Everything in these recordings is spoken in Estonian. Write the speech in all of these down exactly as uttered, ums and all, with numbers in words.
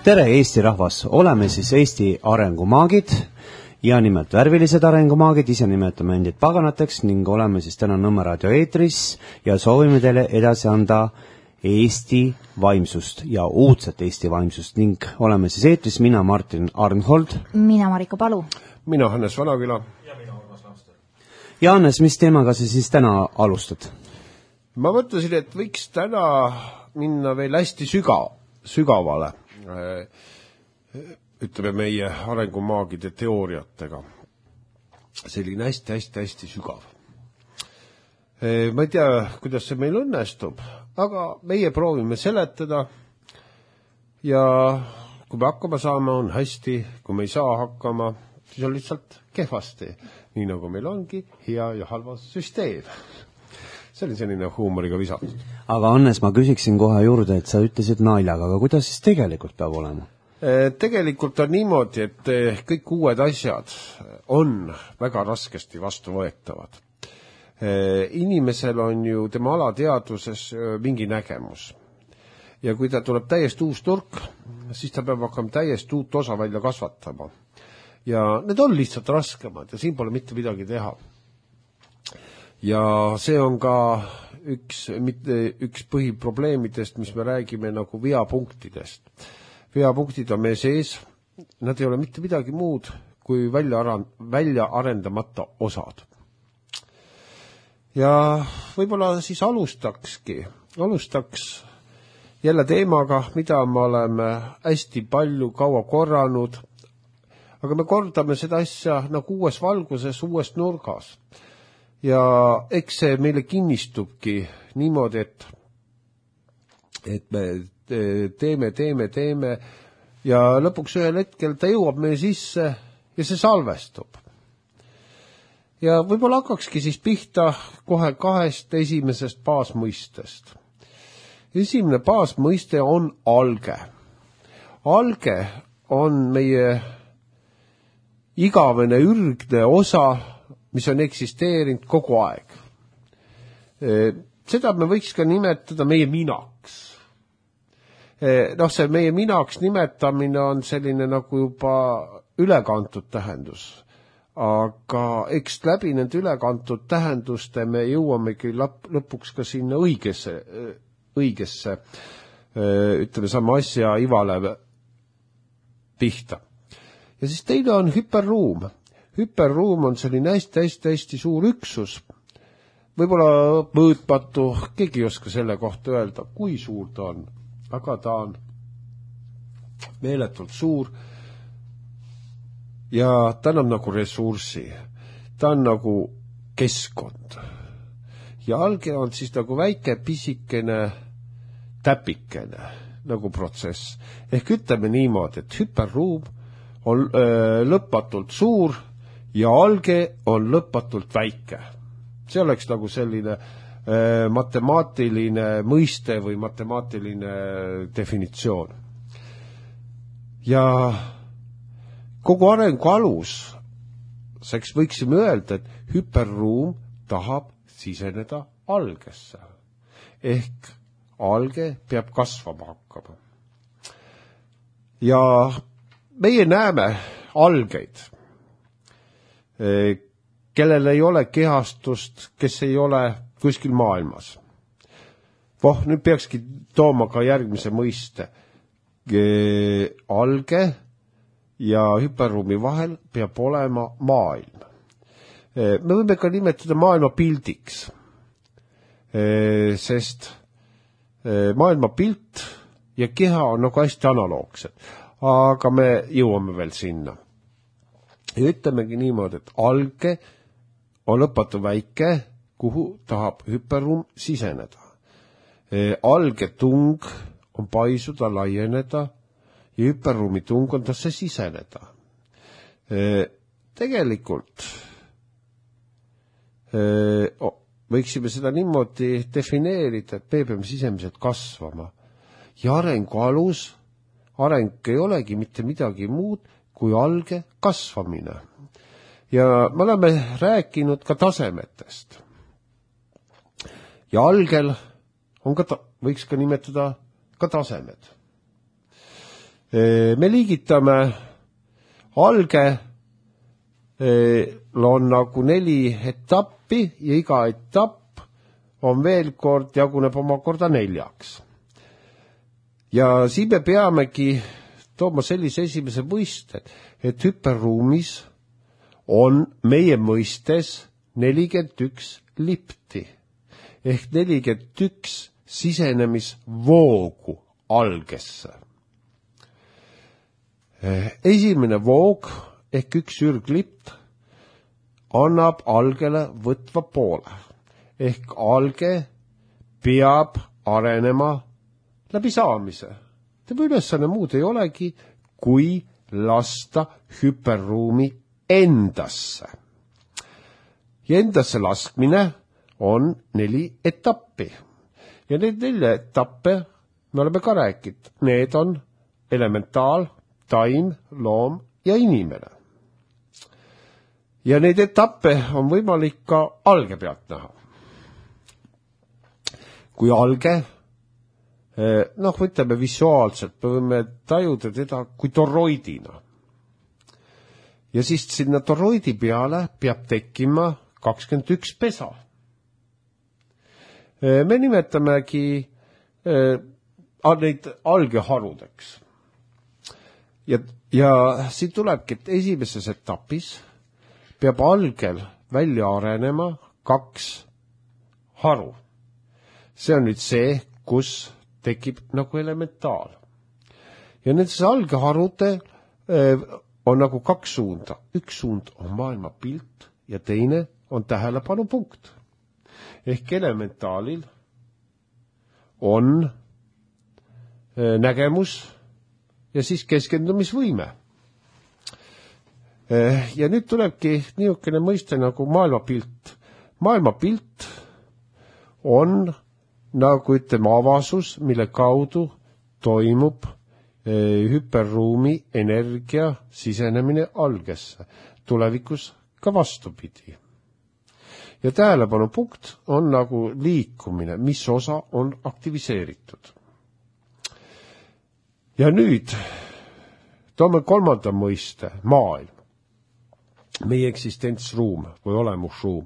tere Eesti rahvas, oleme siis Eesti arengumaagid ja nimelt värvilised arengumaagid, ise nimetame endid paganateks ning oleme siis täna Nõmme raadio eetris ja soovime teile edasi anda Eesti vaimsust ja uudset Eesti vaimsust ning oleme siis eetris mina Martin Arnhold, mina Mariko Palu, mina Hannes Vanaküla ja mina Urmas Lamster. Ja Hannes, mis teemaga sa siis täna alustad? Ma mõtlesin, et võiks täna minna veel hästi süga, sügavale ütleme meie arengumaagide teooriatega. Selline hästi-hästi-hästi sügav. Ma ei tea, kuidas see meil õnnestub, aga meie proovime seletada ja kui me hakkama saame, on hästi, kui me ei saa hakkama, siis on lihtsalt kehvasti, nii nagu meil ongi hea ja halva süsteem. See oli selline huumoriga visatud. Aga Hannes, ma küsiksin kohe juurde, et sa ütlesid naljaga, aga kuidas siis tegelikult peab olema? Tegelikult on niimoodi, et kõik uued asjad on väga raskesti vastu võetavad. Inimesel on ju tema alateadvuses mingi nägemus. Ja kui ta tuleb täiesti uus turk, siis ta peab hakkama täiesti uut osa välja kasvatama. Ja need on lihtsalt raskemad ja siin pole mitte midagi teha. Ja see on ka üks, mitte, üks põhiprobleemidest, mis me räägime nagu veapunktidest. Veapunktid on meie sees, nad ei ole mitte midagi muud kui välja, aran, välja arendamata osad. Ja võib-olla siis alustakski, alustaks jälle teemaga, mida me oleme hästi palju kaua korranud, aga me kordame seda asja nagu uues valguses, uues nurgas. Ja eks see meile kinnistubki niimoodi, et, et me teeme, teeme, teeme ja lõpuks ühel hetkel ta jõuab meie sisse ja see salvestub. Ja võib-olla hakkakski siis pihta kohe kahest esimesest baasmõistest. Esimene baasmõiste on alge. Alge on meie igavene ürgne osa, mis on eksisteerinud kogu aeg. Seda me võiks ka nimetada meie minaks. Noh, see meie minaks nimetamine on selline nagu juba ülekantud tähendus. Aga eks läbi nende ülekantud tähenduste me jõuamegi lõpuks ka sinna õigesse, õigesse ütleme sama asja ivale pihta. Ja siis teine on hüperruum. Hüperruum on selline hästi-hästi-hästi suur üksus. Võib-olla mõõtmatu, keegi ei oska selle kohta öelda, kui suur ta on. Aga ta on meeletult suur ja ta on nagu ressurssi. Ta on nagu keskkond. Ja alge on siis nagu väike pisikene täpikene nagu protsess. Ehk ütleme niimoodi, et hüperruum on öö, lõpmatult suur ja alge on lõpmatult väike. See oleks nagu selline äh, matemaatiline mõiste või matemaatiline definitsioon. Ja kogu arengu alus, seks võiksime öelda, et hüperruum tahab siseneda algesse. Ehk alge peab kasvama hakkama. Ja meie näeme algeid, kellel ei ole kehastust, kes ei ole kuskil maailmas. Voh, nüüd peakski tooma ka järgmise mõiste. Alge ja hüperruumi vahel peab olema maailm. Me võime ka nimetada maailma pildiks, sest maailma pilt ja keha on nagu hästi analoogsed, aga me jõuame veel sinna. Ja ütlemegi niimoodi, et alge on lõpatu väike, kuhu tahab hüperruum siseneda. Alge tung on paisuda, laieneda ja hüperruumi tung on tasse siseneda. Tegelikult võiksime seda niimoodi defineerida, et me peame sisemiselt kasvama. Ja arengu alus, areng ei olegi mitte midagi muud kui alge kasvamine. Ja me oleme rääkinud ka tasemetest. Ja algel on ka, ta, võiks ka nimetada ka tasemed. Me liigitame alge, on nagu neli etappi ja iga etapp on veel kord, jaguneb omakorda neljaks. Ja siin me peamegi tooma sellise esimese mõiste, et hüperruumis on meie mõistes nelikümmend üks lipti ehk nelikümmend üks sisenemisvoogu algesse. Esimene voog ehk üks ürglipt annab algele võtva poole ehk alge peab arenema läbi saamise. Tema ülesanne muud ei olegi, kui lasta hüperruumi endasse. Ja endasse laskmine on neli etappi. Ja need nelja etappe me oleme ka rääkinud. Need on elementaal, taim, loom ja inimene. Ja neid etappe on võimalik ka alge pealt näha. Kui alge, noh, võtame visuaalselt, me võime tajuda teda kui toroidina. Ja siis sinna toroidi peale peab tekkima kakskümmend üks pesa. Me nimetamegi neid algeharudeks. Ja, ja siin tulebki, et esimeses etapis peab algel välja arenema kaks haru. See on nüüd see, kus tekib nagu elementaal. Ja nendes algeharude on nagu kaks suunda. Üks suund on maailma pilt ja teine on tähelepanupunkt. Ehk elementaalil on nägemus ja siis keskendumisvõime. Ja nüüd tulebki niisugune mõiste nagu maailmapilt. Maailmapilt on nagu ütleme avasus, mille kaudu toimub hüperruumi energia sisenemine algesse. Tulevikus ka vastupidi. Ja tähelepanupunkt on nagu liikumine, mis osa on aktiviseeritud. Ja nüüd toome kolmanda mõiste, maailm. Meie eksistentsruum või olemusruum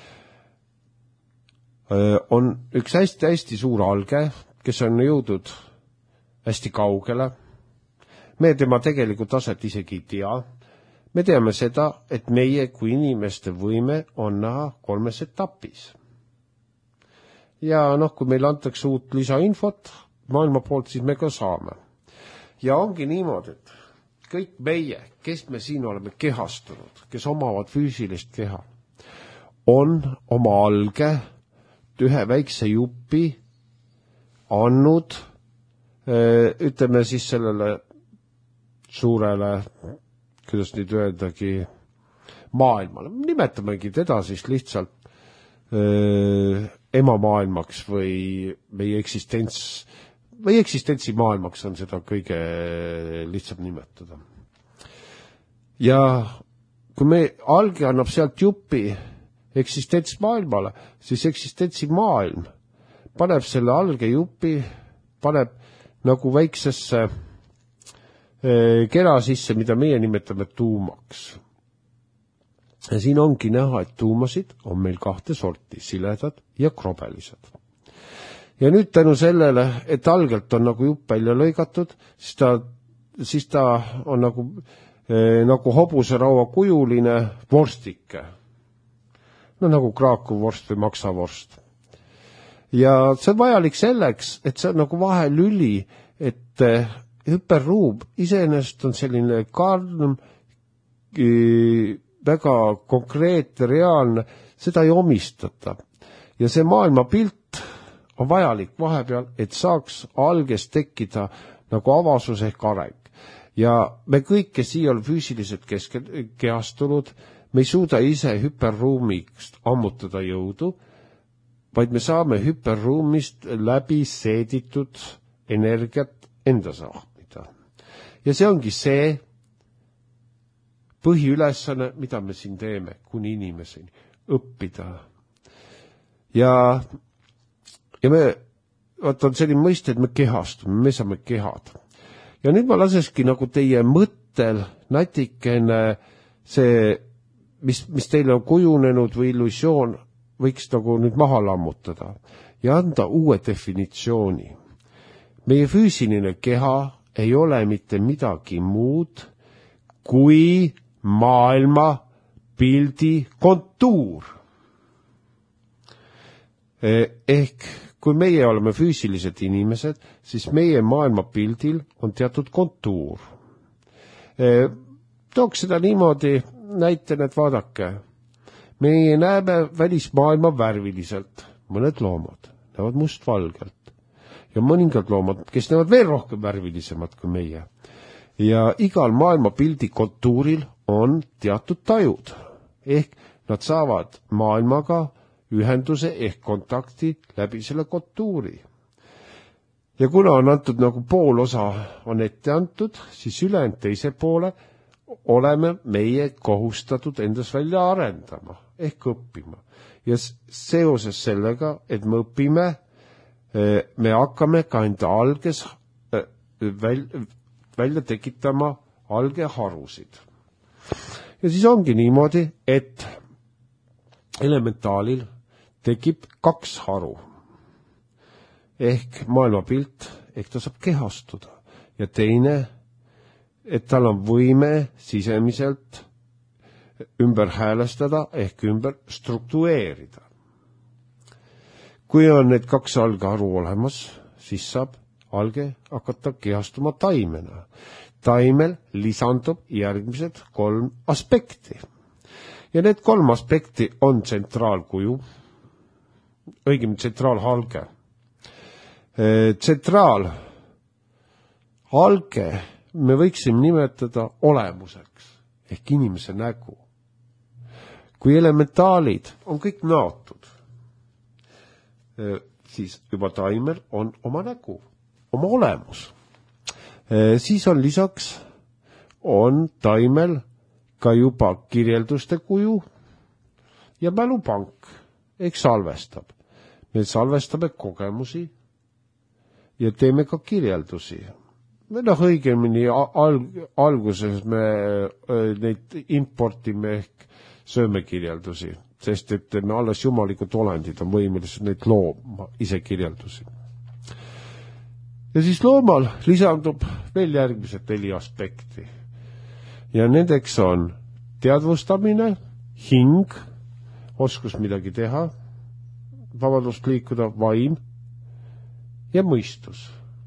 on üks hästi-hästi suur alge, kes on jõudnud hästi kaugele. Me tema tegelikult taset isegi ei tea. Me teame seda, et meie kui inimeste võime on näha kolmes etapis. Ja noh, kui meil antakse uut lisainfot maailma poolt, siis me ka saame. Ja ongi niimoodi, et kõik meie, kes me siin oleme kehastunud, kes omavad füüsilist keha, on oma alge ühe väikse jupi andnud, ütleme siis sellele suurele, kuidas nüüd öeldagi, maailmale. Nimetamegi teda siis lihtsalt öö, emamaailmaks või meie eksistents, või eksistentsi maailmaks on seda kõige lihtsam nimetada. Ja kui me alge annab sealt jupi eksistents maailmale, siis eksistentsi maailm paneb selle alge jupi, paneb nagu väiksesse kera sisse, mida meie nimetame tuumaks. Ja siin ongi näha, et tuumasid on meil kahte sorti, siledad ja krobelised. Ja nüüd tänu sellele, et algelt on nagu jupp välja lõigatud, siis ta, siis ta on nagu, eh, nagu hobuseraua kujuline vorstike. No nagu kraakuvorst või maksavorst. Ja see on vajalik selleks, et see on nagu vahelüli, et hüperruum iseenesest on selline karm, väga konkreetne, reaalne, seda ei omistata. Ja see maailmapilt on vajalik vahepeal, et saaks algest tekkida nagu avasus ehk areng. Ja me kõik, kes siia on füüsiliselt kehastunud, me ei suuda ise hüperruumist ammutada jõudu, vaid me saame hüperruumist läbi seeditud energiat enda saahmida. Ja see ongi see põhiülesanne, mida me siin teeme, kuni inimeseni, õppida. Ja, ja me, vaat on selline mõiste, et me kehastume, me saame kehad. ja nüüd ma laseski nagu teie mõttel natikene see, mis, mis teile on kujunenud või illusioon, võiks nagu nüüd maha lammutada ja anda uue definitsiooni. Meie füüsiline keha ei ole mitte midagi muud kui maailma pildi kontuur. Ehk kui meie oleme füüsilised inimesed, siis meie maailma pildil on teatud kontuur. Tooks seda niimoodi näitena, et vaadake, meie näeme välismaailma värviliselt, mõned loomad näevad mustvalgelt ja mõningad loomad, kes näevad veel rohkem värvilisemad kui meie. Ja igal maailma pildi kontuuril on teatud tajud, ehk nad saavad maailmaga ühenduse ehk kontakti läbi selle kontuuri. Ja kuna on antud nagu pool osa on ette antud, siis ülejäänud teise poole oleme meie kohustatud endas välja arendama ehk õppima. Ja seoses sellega, et me õpime, me hakkame ka enda alges välja tekitama algeharusid. Ja siis ongi niimoodi, et elementaalil tekib kaks haru. Ehk maailmapilt, ehk ta saab kehastuda. Ja teine, et tal on võime sisemiselt ümber häälestada ehk ümber struktureerida. Kui on need kaks algeharu olemas, siis saab alge hakata kehastuma taimena. Taimel lisandub järgmised kolm aspekti. Ja need kolm aspekti on tsentraalkuju, õigemini tsentraalhalge. Tsentraalhalge me võiksime nimetada olemuseks ehk inimese nägu. Kui elementaalid on kõik näotud, siis juba taimel on oma nägu, oma olemus. Siis on lisaks, on taimel ka juba kirjelduste kuju ja mälupank, ehk salvestab. Me salvestame kogemusi ja teeme ka kirjeldusi. Me noh, õigemini alg, alguses me neid importime ehk sööme kirjeldusi, sest et me alles jumalikud olendid on võimelised neid looma ise kirjeldusi. Ja siis loomal lisandub veel järgmised neli aspekti. Ja nendeks on teadvustamine, hing, oskus midagi teha, vabadust liikuda, vaim ja mõistus.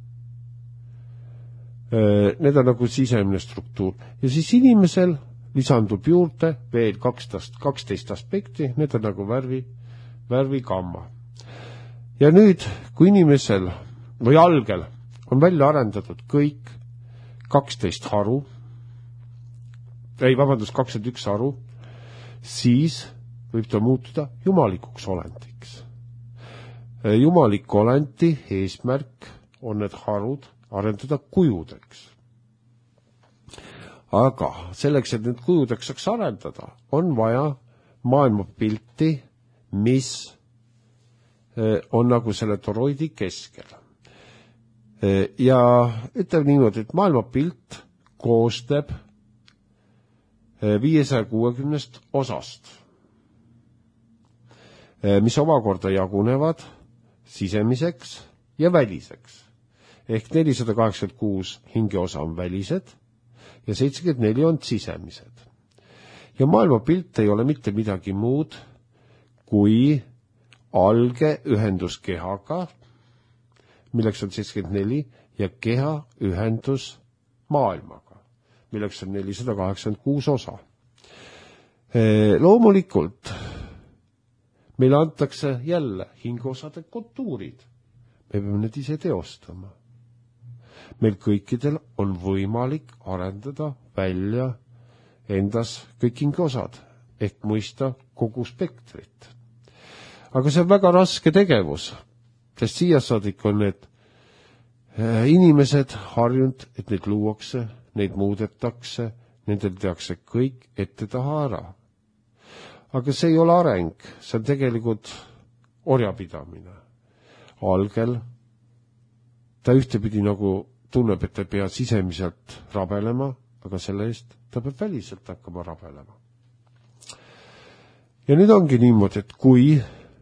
Need on nagu sisemine struktuur. Ja siis inimesel lisandub juurde veel kaksteist aspekti, need on nagu värvi, värvigamma. Ja nüüd, kui inimesel või algel on välja arendatud kõik kaksteist haru, ei, vabandust, kakskümmend üks haru, siis võib ta muutuda jumalikuks olendiks. Jumaliku olendi eesmärk on need harud arendada kujudeks. Aga selleks, et need kujudeks saaks arendada, on vaja maailmapilti, mis on nagu selle toroidi keskel. Ja ütleb niimoodi, et maailmapilt koostab viiesaja kuuekümnest osast, mis omakorda jagunevad sisemiseks ja väliseks. Ehk nelisada kaheksakümmend kuus hingeosa on välised ja seitsekümmend neli on sisemised. Ja maailmapilt ei ole mitte midagi muud kui alge ühendus kehaga, milleks on seitsekümmend neli, ja keha ühendus maailmaga, milleks on nelisada kaheksakümmend kuus osa. Loomulikult meile antakse jälle hingeosade kontuurid. Me peame need ise teostama. Meil kõikidel on võimalik arendada välja endas kõik hingeosad, ehk mõista kogu spektrit. Aga see on väga raske tegevus, sest siia saadik on need inimesed harjunud, et neid luuakse, neid muudetakse, nendel tehakse kõik ette taha ära. Aga see ei ole areng, see on tegelikult orjapidamine. Algel ta ühtepidi nagu tunneb, et ta pea sisemiselt rabelema, aga selle eest ta peab väliselt hakkama rabelema. Ja nüüd ongi niimoodi, et kui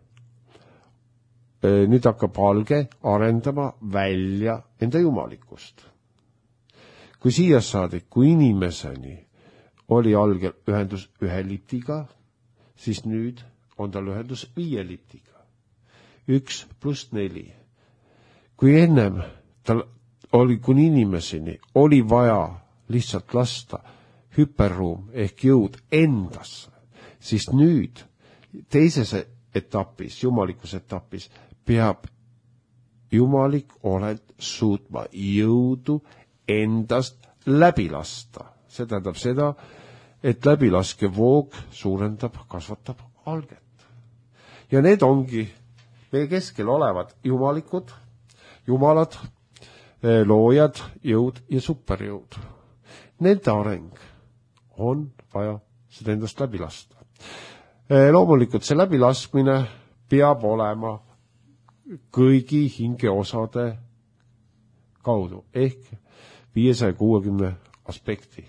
nüüd hakkab alge arendama välja enda jumalikkust. Kui siia saadik, kui inimeseni oli algel ühendus ühe liptiga, siis nüüd on tal ühendus viie liptiga. Üks pluss neli. Kui ennem tal oli kuni inimeseni, oli vaja lihtsalt lasta hüperruum ehk jõud endasse, siis nüüd teises etapis, jumalikus etapis, peab jumalik olend suutma jõudu endast läbi lasta. See tähendab seda, et läbilaske voog suurendab, kasvatab alget. Ja need ongi meie keskel olevad jumalikud, jumalad, loojad, jõud ja superjõud. Nende areng on vaja seda endast läbi lasta. Loomulikult see läbilaskmine peab olema kõigi hingeosade kaudu ehk viiesaja kuuekümne aspekti.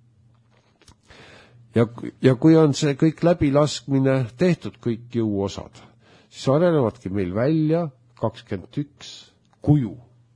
Ja, ja kui on see kõik läbilaskmine tehtud, kõik jõuosad, siis arenevadki meil välja kakskümmend üks kuju.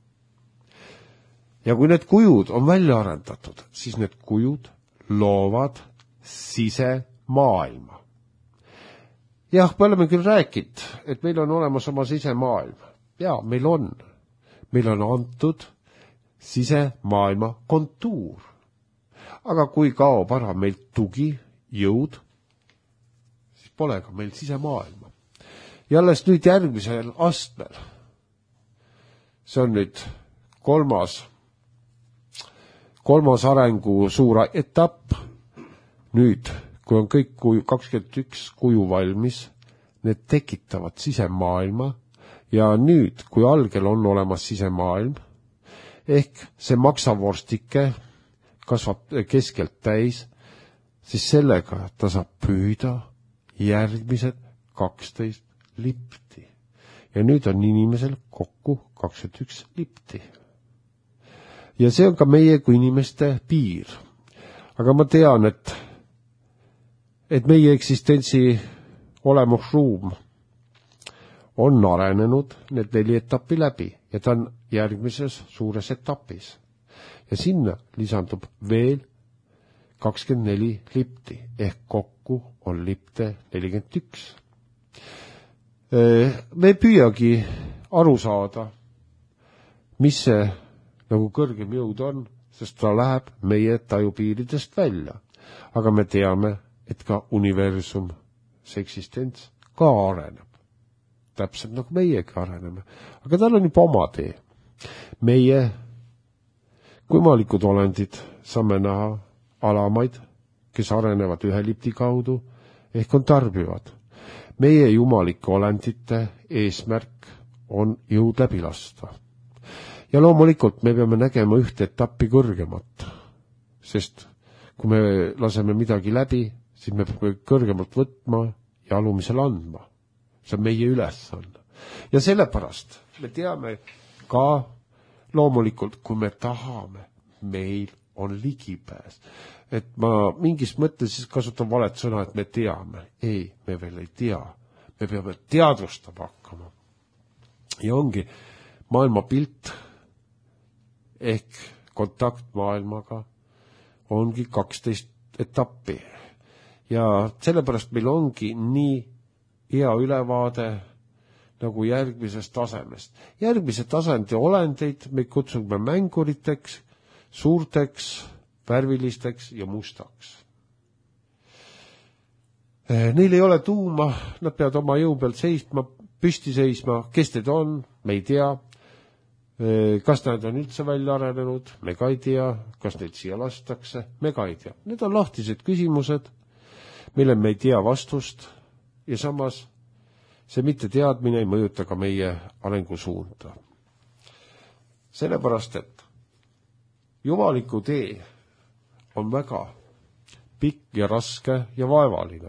Ja kui need kujud on välja arendatud, siis need kujud loovad sisemaailma. Jah, me oleme küll rääkinud, et meil on olemas oma sisemaailm. Jaa, meil on. Meil on antud sisemaailma kontuur. Aga kui kaob ära meil tugi, jõud, siis pole ka meil sisemaailma. Ja alles nüüd järgmisel astmel, see on nüüd kolmas, kolmas arengu suur etapp, nüüd kui on kõik kuju, kakskümmend üks kuju valmis, need tekitavad sisemaailma ja nüüd, kui algel on olemas sisemaailm, ehk see maksavorstike kasvab keskelt täis, siis sellega ta saab püüda järgmised kaksteist lipti. Ja nüüd on inimesel kokku kakskümmend üks lipti. Ja see on ka meie kui inimeste piir. Aga ma tean, et et meie eksistentsi olemusruum on arenenud need neli etappi läbi ja ta on järgmises suures etapis. Ja sinna lisandub veel kakskümmend neli lipti ehk kokku on lipte nelikümmend üks. Me ei püüagi aru saada, mis see nagu kõrgem jõud on, sest ta läheb meie tajupiiridest välja. Aga me teame, et ka universum, see eksistents ka areneb. Täpselt nagu meiegi areneme. Aga tal on juba oma tee. Meie kumalikud olendid saame näha alamaid, kes arenevad ühe lipti kaudu, ehk on tarbivad. Meie jumalike olendite eesmärk on jõud läbi lasta. Ja loomulikult me peame nägema ühte etappi kõrgemat, sest kui me laseme midagi läbi, siis me peame kõrgemalt võtma ja alumisele andma. See on meie ülesanne. Ja sellepärast me teame ka loomulikult, kui me tahame, meil on ligipääs. Et ma mingis mõttes siis kasutan valet sõna, et me teame. Ei, me veel ei tea. Me peame teadvustama hakkama. Ja ongi maailmapilt ehk kontakt maailmaga ongi kaksteist etappi. Ja sellepärast meil ongi nii hea ülevaade nagu järgmisest tasemest. Järgmise tasandi olendeid me kutsume mänguriteks, suurteks, värvilisteks ja mustaks. Neil ei ole tuuma, nad peavad oma jõu peal seisma, püsti seisma, kes need on, me ei tea. Kas nad on üldse välja arenenud, me ka ei tea, kas neid siia lastakse, me ka ei tea. Need on lahtised küsimused, mille me ei tea vastust ja samas see mitte teadmine ei mõjuta ka meie arengusuunda. Sellepärast, et jumaliku tee on väga pikk ja raske ja vaevaline.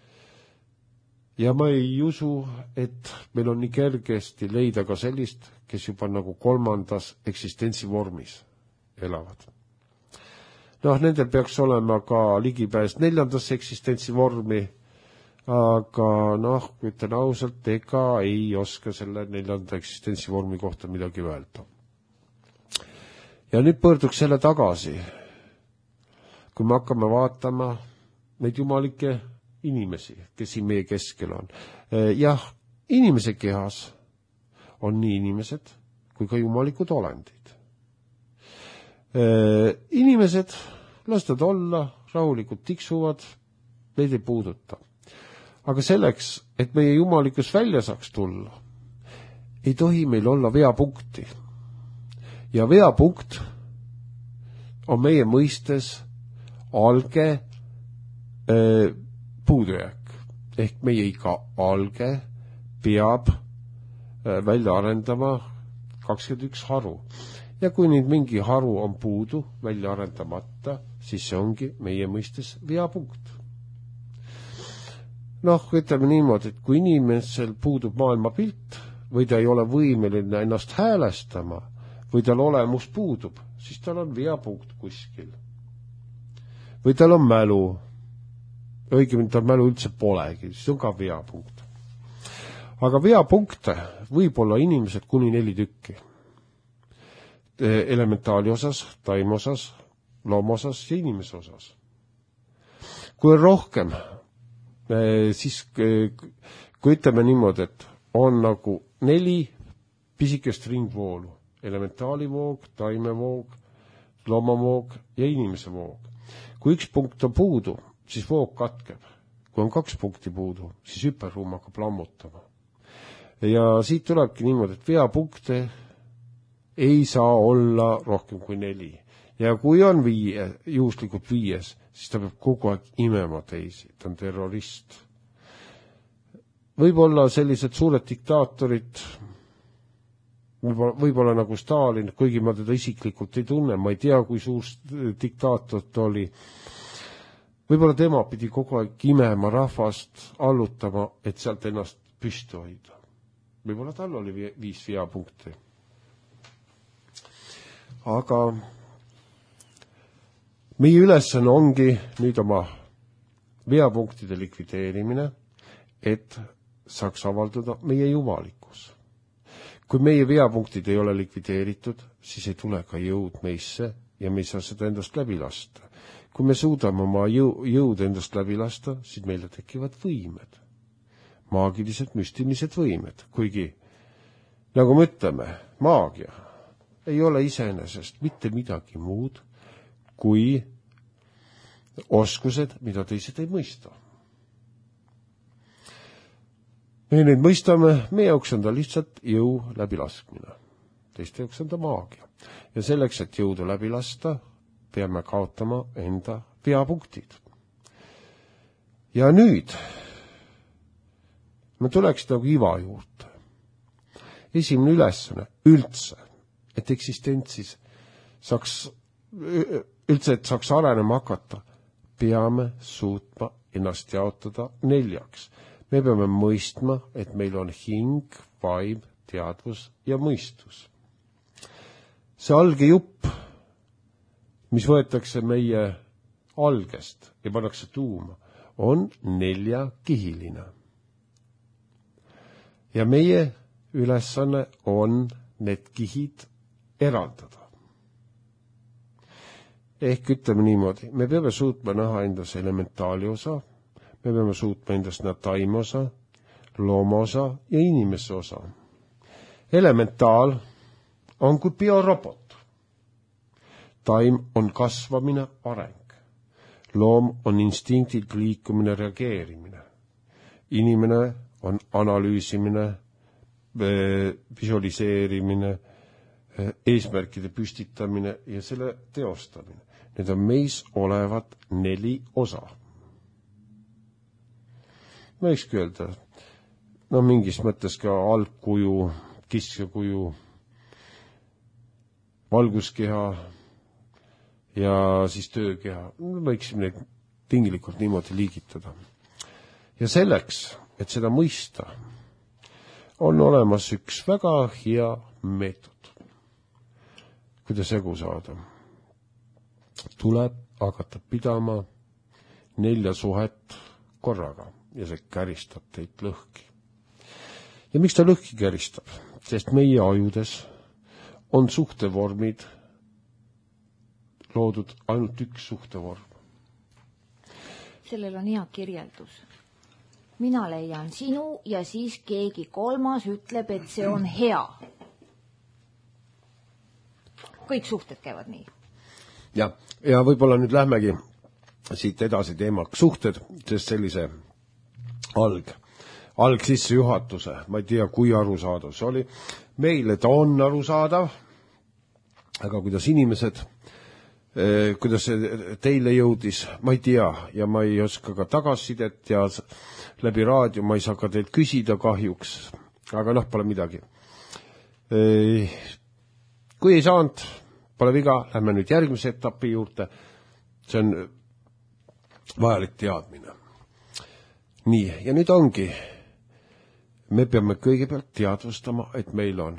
Ja ma ei usu, et meil on nii kergesti leida ka sellist, kes juba nagu kolmandas eksistentsi vormis elavad. Noh, nendel peaks olema ka ligipääs neljandasse eksistentsi vormi, aga noh, ütlen ausalt, ega ei oska selle neljanda eksistentsi vormi kohta midagi öelda. Ja nüüd pöörduks selle tagasi, kui me hakkame vaatama neid jumalikke inimesi, kes siin meie keskel on. Jah, inimese kehas on nii inimesed kui ka jumalikud olendid. Inimesed, lastad olla, rahulikult tiksuvad, neid ei puuduta. Aga selleks, et meie jumalikus välja saaks tulla, ei tohi meil olla veapunkti. Ja veapunkt on meie mõistes alge öö, puudujääk. Ehk meie iga alge peab öö, välja arendama kakskümmend üks haru. Ja kui nüüd mingi haru on puudu, välja arendamata, siis see ongi meie mõistes veapunkt. Noh, ütleme niimoodi, et kui inimesel puudub maailmapilt või ta ei ole võimeline ennast häälestama või tal olemus puudub, siis tal on veapunkt kuskil. Või tal on mälu. Õigemini tal mälu üldse polegi, siis on ka veapunkt. Aga veapunkte võib olla inimesed kuni neli tükki. Elementaali osas, taim osas, loom osas ja inimese osas. Kui on rohkem, siis kui ütleme niimoodi, et on nagu neli pisikest ringvoolu, elementaalivoog, taimevoog, loomavoog ja inimese voog. Kui üks punkt on puudu, siis voog katkeb. Kui on kaks punkti puudu, siis hüperruum hakkab lammutama. Ja siit tulebki niimoodi, et veapunkte ei saa olla rohkem kui neli. Ja kui on viie, juhuslikult viies, siis ta peab kogu aeg imema teisi. Ta on terrorist. Võib-olla sellised suured diktaatorid, võib-olla nagu Stalin, kuigi ma teda isiklikult ei tunne, ma ei tea, kui suur diktaator oli. Võib-olla tema pidi kogu aeg imema rahvast, allutama, et sealt ennast püsti hoida. Võib-olla tal oli viis veapunkti. Aga meie ülesanne ongi nüüd oma veapunktide likvideerimine, et saaks avalduda meie jumalikkus. Kui meie veapunktid ei ole likvideeritud, siis ei tule ka jõud meisse ja me ei saa seda endast läbi lasta. Kui me suudame oma jõu, jõud endast läbi lasta, siis meile tekivad võimed. Maagilised, müstilised võimed. Kuigi, nagu me ütleme, maagia ei ole iseenesest mitte midagi muud kui oskused, mida teised ei mõista. Me neid mõistame, meie jaoks on ta lihtsalt jõu läbilaskmine. Teiste jaoks on ta maagia. Ja selleks, et jõudu läbi lasta, peame kaotama enda veapunktid. Ja nüüd me tuleks nagu iva juurde. Esimene ülesane üldse, et eksistentsis saaks, üldse, et saaks arenema hakata, peame suutma ennast jaotada neljaks. Me peame mõistma, et meil on hing, vaim, teadvus ja mõistus. See alge jupp, mis võetakse meie algest ja pannakse tuuma, on neljakihiline. Ja meie ülesanne on need kihid eraldada. Ehk ütleme niimoodi, me peame suutma näha endas elementaali osa, me peame suutma endast näha taimosa, loomaosa ja inimese osa. Elementaal on kui biorobot. Taim on kasvamine, areng. Loom on instinktid, liikumine, reageerimine. Inimene on analüüsimine, visualiseerimine, eesmärkide püstitamine ja selle teostamine. Need on meis olevad neli osa. Ma võikski öelda, no mingis mõttes ka algkuju, kiskekuju, valguskeha ja siis töökeha. Võiksime neid tinglikult niimoodi liigitada. Ja selleks, et seda mõista, on olemas üks väga hea meetod, kuidas egu saada. Tuleb hakata pidama nelja suhet korraga ja see käristab teid lõhki. Ja miks ta lõhki käristab? Sest meie ajudes on suhtevormid loodud ainult üks suhtevorm. Sellel on hea kirjeldus. Mina leian sinu ja siis keegi kolmas ütleb, et see on hea. Kõik suhted käivad nii. Ja, ja võib-olla nüüd lähmegi siit edasi teemaks suhted, sest sellise alg, alg sisse juhatuse, ma ei tea, kui arusaadav see oli. Meile ta on arusaadav, aga kuidas inimesed, kuidas see teile jõudis, ma ei tea, ja ma ei oska ka tagasisidet ja läbi raadio ma ei saa ka teilt küsida kahjuks, aga noh, pole midagi. Kui ei saanud, pole viga, lähme nüüd järgmise etapi juurde. See on vajalik teadmine. Nii, ja nüüd ongi, me peame kõigepealt teadvustama, et meil on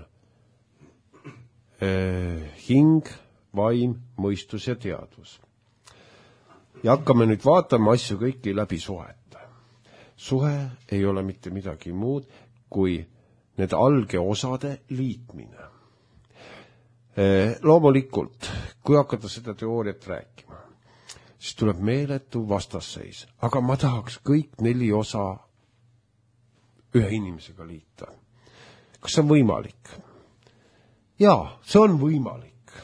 eh, hing, vaim, mõistus ja teadvus. Ja hakkame nüüd vaatama asju kõiki läbi suhet. Suhe ei ole mitte midagi muud kui need alge osade liitmine. Eh, loomulikult, kui hakata seda teooriat rääkima, siis tuleb meeletu vastasseis. Aga ma tahaks kõik neli osa ühe inimesega liita. Kas see on võimalik? Jaa, see on võimalik.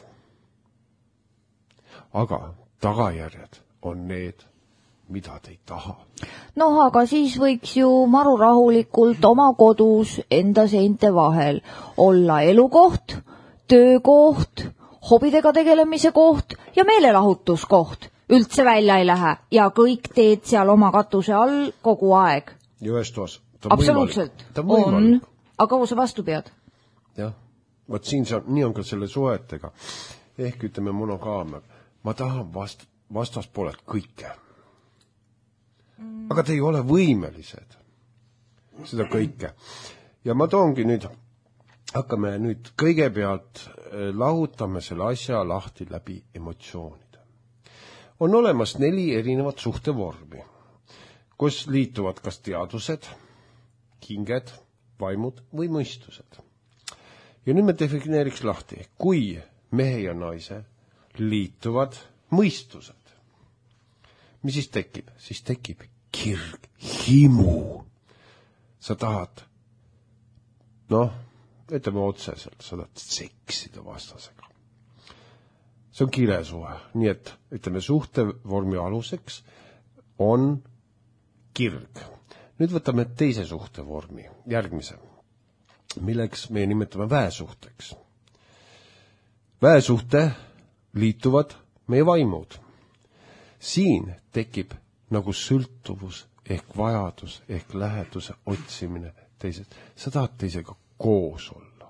Aga tagajärjed on need, mida te ei taha. No aga siis võiks ju maru rahulikult oma kodus enda seinte vahel olla elukoht, töökoht, hobidega tegelemise koht ja meelelahutuskoht. Üldse välja ei lähe ja kõik teed seal oma katuse all kogu aeg. Ja ühes toas. Absoluutselt. On, on, aga kaua sa vastu pead? Jah, võt siin sa, nii on ka selle suhetega. Ehk ütleme monogaamia. Ma tahan vast, vastaspooled kõike. Aga te ei ole võimelised seda kõike. Ja ma toongi nüüd, hakkame nüüd kõigepealt lahutame selle asja lahti läbi emotsioonide. On olemas neli erinevat suhtevormi, kus liituvad kas teadused, hinged, vaimud või mõistused. Ja nüüd me defineeriks lahti, kui mehe ja naise liituvad mõistused. Mis siis tekib? Siis tekib kirg, himu. Sa tahad, noh, ütleme otseselt, sa tahad seksida vastasega. See on kiresuhe, nii et ütleme suhtevormi aluseks on kirg. Nüüd võtame teise suhtevormi, järgmise, milleks me nimetame väesuhteks. Väesuhte liituvad meie vaimud. Siin tekib nagu sõltuvus ehk vajadus ehk läheduse otsimine teisest. Sa tahad teisega koos olla.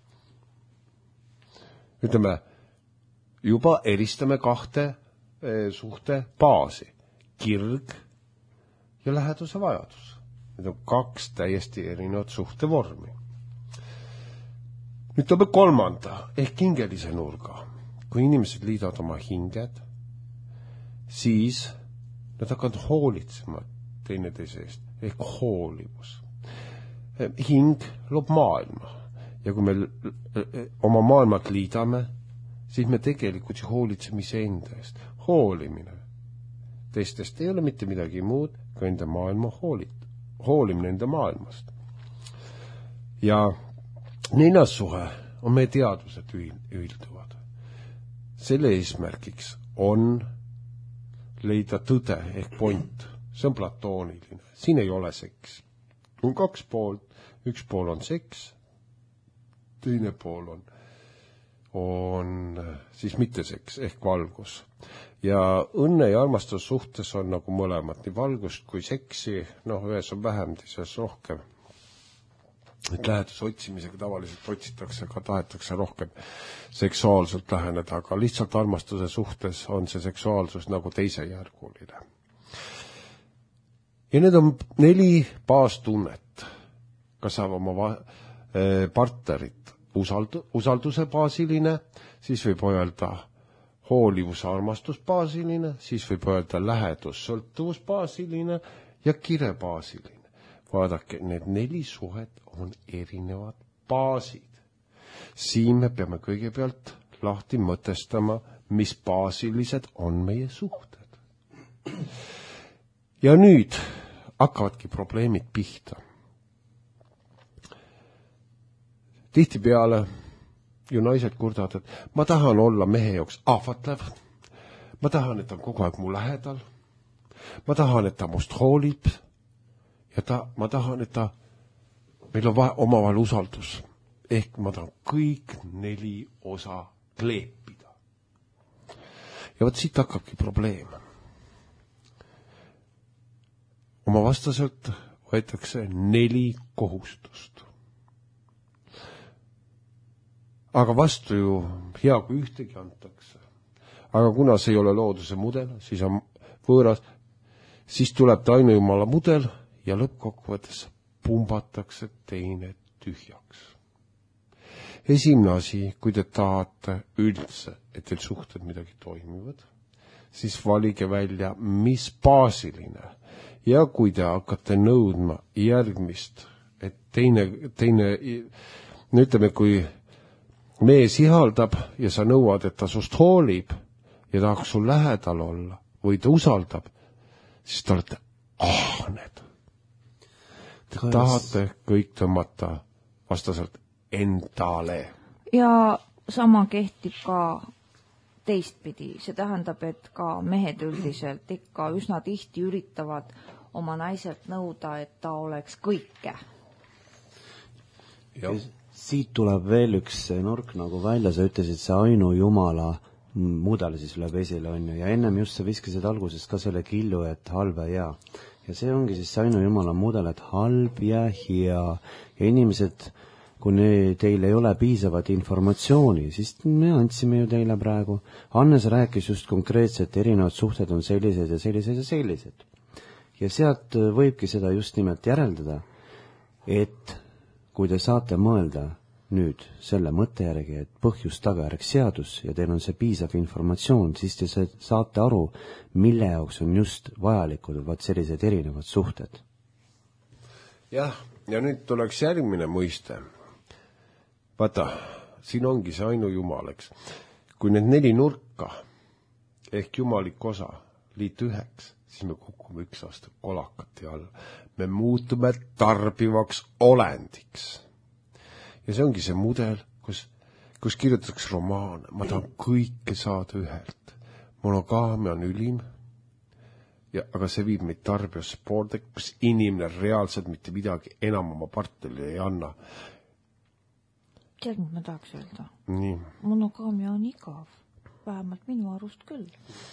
Ütleme, juba eristame kahte suhte baasi. Kirg ja läheduse vajadus. Need on kaks täiesti erinevat suhtevormi. Nüüd tuleb kolmanda ehk hingelise nurga. Kui inimesed liidavad oma hinged, siis nad hakkavad hoolitsema teineteise eest ehk hoolivus. Hing loob maailma ja kui me oma maailmat liidame, siis me tegelikult hoolitseme iseenda eest. Hoolimine teistest ei ole mitte midagi muud kui enda maailma hoolit, hoolimine enda maailmast. Ja neljas suhe on meie teadvused ühilduvad. Selle eesmärgiks on leida tõde ehk point. See on platooniline. Siin ei ole seks. On kaks poolt. Üks pool on seks, teine pool on, on siis mitte seks ehk valgus. Ja õnne ja armastus suhtes on nagu mõlemad, nii valgust kui seksi, noh, ühes on vähem, teises rohkem. Et läheduse otsimisega tavaliselt otsitakse, ka tahetakse rohkem seksuaalselt läheneda, aga lihtsalt armastuse suhtes on see seksuaalsus nagu teisejärguline. Ja need on neli baastunnet, kas sa oma va- partnerit usald- usalduse baasiline, siis võib öelda hoolivus armastusbaasiline, siis võib öelda lähedus sõltuvusbaasiline ja kirebaasiline. Vaadake, need neli suhet on erinevad baasid. Siin me peame kõigepealt lahti mõtestama, mis baasilised on meie suhted. Ja nüüd hakkavadki probleemid pihta. Tihtipeale ju naised kurdavad, et ma tahan olla mehe jaoks ahvatlev, ma tahan, et ta on kogu aeg mu lähedal, ma tahan, et ta must hoolib ja ta, ma tahan, et ta, meil on vaja omavahel usaldus. Ehk ma tahan kõik neli osa kleepida. Ja võt siit hakkabki probleem. Oma vastaselt võetakse neli kohustust. Aga vastu ju hea, kui ühtegi antakse. Aga kuna see ei ole looduse mudel, siis on võõras, siis tuleb ta ainujumala mudel ja lõppkokkuvõttes pumbatakse teine tühjaks. Esimene asi, kui te tahate üldse, et teil suhted midagi toimivad, siis valige välja, mis baasiline. Ja kui te hakkate nõudma järgmist, et teine, teine, no ütleme, kui mees ihaldab ja sa nõuad, et ta sust hoolib ja tahaks sul lähedal olla või ta usaldab, siis te olete ahned. Te Kas... tahate kõik tõmmata vastaselt endale. Ja sama kehtib ka teistpidi. See tähendab, et ka mehed üldiselt ikka üsna tihti üritavad oma naiselt nõuda, et ta oleks kõike. Ja siit tuleb veel üks nurk nagu välja, sa ütlesid, see ainu jumala mudel siis lööb esile, on ju, ja ennem just sa viskasid algusest ka selle killu, et halb ja hea. Ja see ongi siis see ainu jumala mudel, et halb ja hea. Ja inimesed, kui teil ei ole piisavat informatsiooni, siis me andsime ju teile praegu. Hannes rääkis just konkreetselt, erinevad suhted on sellised ja sellised ja sellised. Ja sealt võibki seda just nimelt järeldada, et kui te saate mõelda nüüd selle mõtte järgi, et põhjus tagajärg seadus ja teil on see piisav informatsioon, siis te saate aru, mille jaoks on just vajalikud vaat sellised erinevad suhted. Jah, ja nüüd tuleks järgmine mõiste. Vaata, siin ongi see ainu jumal, eks. Kui need neli nurka ehk jumalik osa liitu üheks, siis me kukume üks aasta kolakati all. Me muutume tarbivaks olendiks. Ja see ongi see mudel, kus, kus kirjutatakse romaane. Ma tahan kõike saada ühelt. Monogaamia on ülim, ja, aga see viib meid tarbijasse poolde, kus inimene reaalselt mitte midagi enam oma partnerile ei anna. Tead, mis ma tahaks öelda? Nii. Monogaamia on igav. Vähemalt minu arust küll.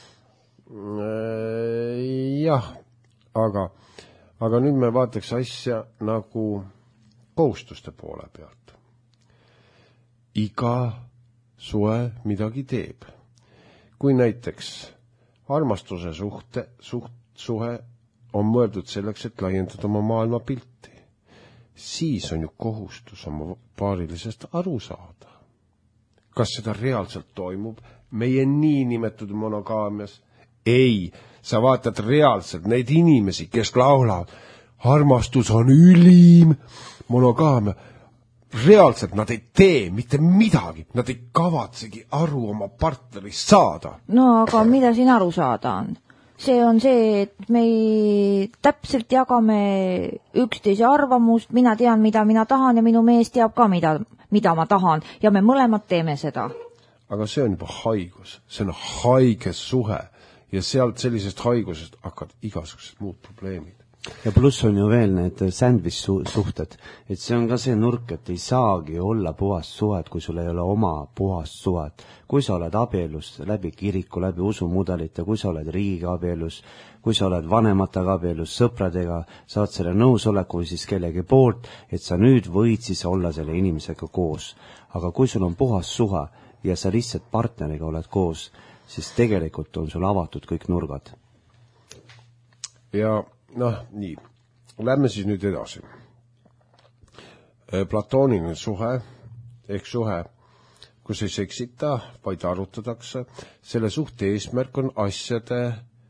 Jah, aga, aga nüüd me vaataks asja nagu kohustuste poole pealt. Iga suhe midagi teeb. Kui näiteks armastuse suhte, suht, suhe on mõeldud selleks, et laiendada oma maailmapilti, siis on ju kohustus oma paarilisest aru saada. Kas seda reaalselt toimub meie niinimetatud monogaamias? Ei, sa vaatad reaalselt neid inimesi, kes laulavad, armastus on ülim, monogaamia. Reaalselt nad ei tee mitte midagi, nad ei kavatsegi aru oma partnerist saada. No aga mida siin aru saada on? See on see, et me täpselt jagame üksteise arvamust, mina tean, mida mina tahan ja minu mees teab ka, mida, mida ma tahan ja me mõlemad teeme seda. Aga see on juba haigus, see on haiges suhe ja sealt sellisest haigusest hakkavad igasugused muud probleemid. Ja pluss on ju veel need sandwich suhted, et see on ka see nurk, et ei saagi olla puhast suhet, kui sul ei ole oma puhast suhet. Kui sa oled abielus läbi kiriku, läbi usumudelite, kui sa oled riigiga abielus, kui sa oled vanematega abielus, sõpradega, saad selle nõusoleku siis kellegi poolt, et sa nüüd võid siis olla selle inimesega koos. Aga kui sul on puhast suhe ja sa lihtsalt partneriga oled koos, siis tegelikult on sul avatud kõik nurgad. Ja noh, nii. Lähme siis nüüd edasi. platooniline suhe ehk suhe, kus ei seksita, vaid arutatakse. Selle suhte eesmärk on asjade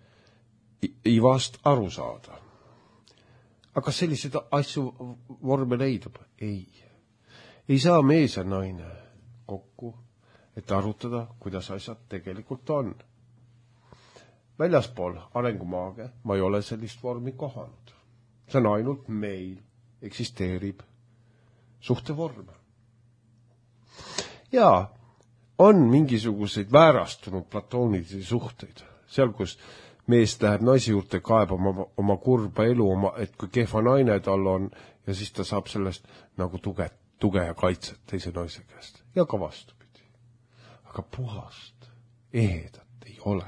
ivast aru saada. Aga selliseid asju vorme leidub? Ei. Ei saa mees ja naine kokku, et arutada, kuidas asjad tegelikult on. Väljaspool arengumaage ma ei ole sellist vormi kohanud. See on ainult meil eksisteerib suhtevorme. Ja on mingisuguseid väärastunud platoonilisi suhteid, seal kus mees läheb naisi juurde kaebama oma, oma kurba elu, oma, et kui kehva naine tal on, ja siis ta saab sellest nagu tuge, tuge ja kaitset teise naise käest. Ja ka vastupidi. Aga puhast, ehedat ei ole.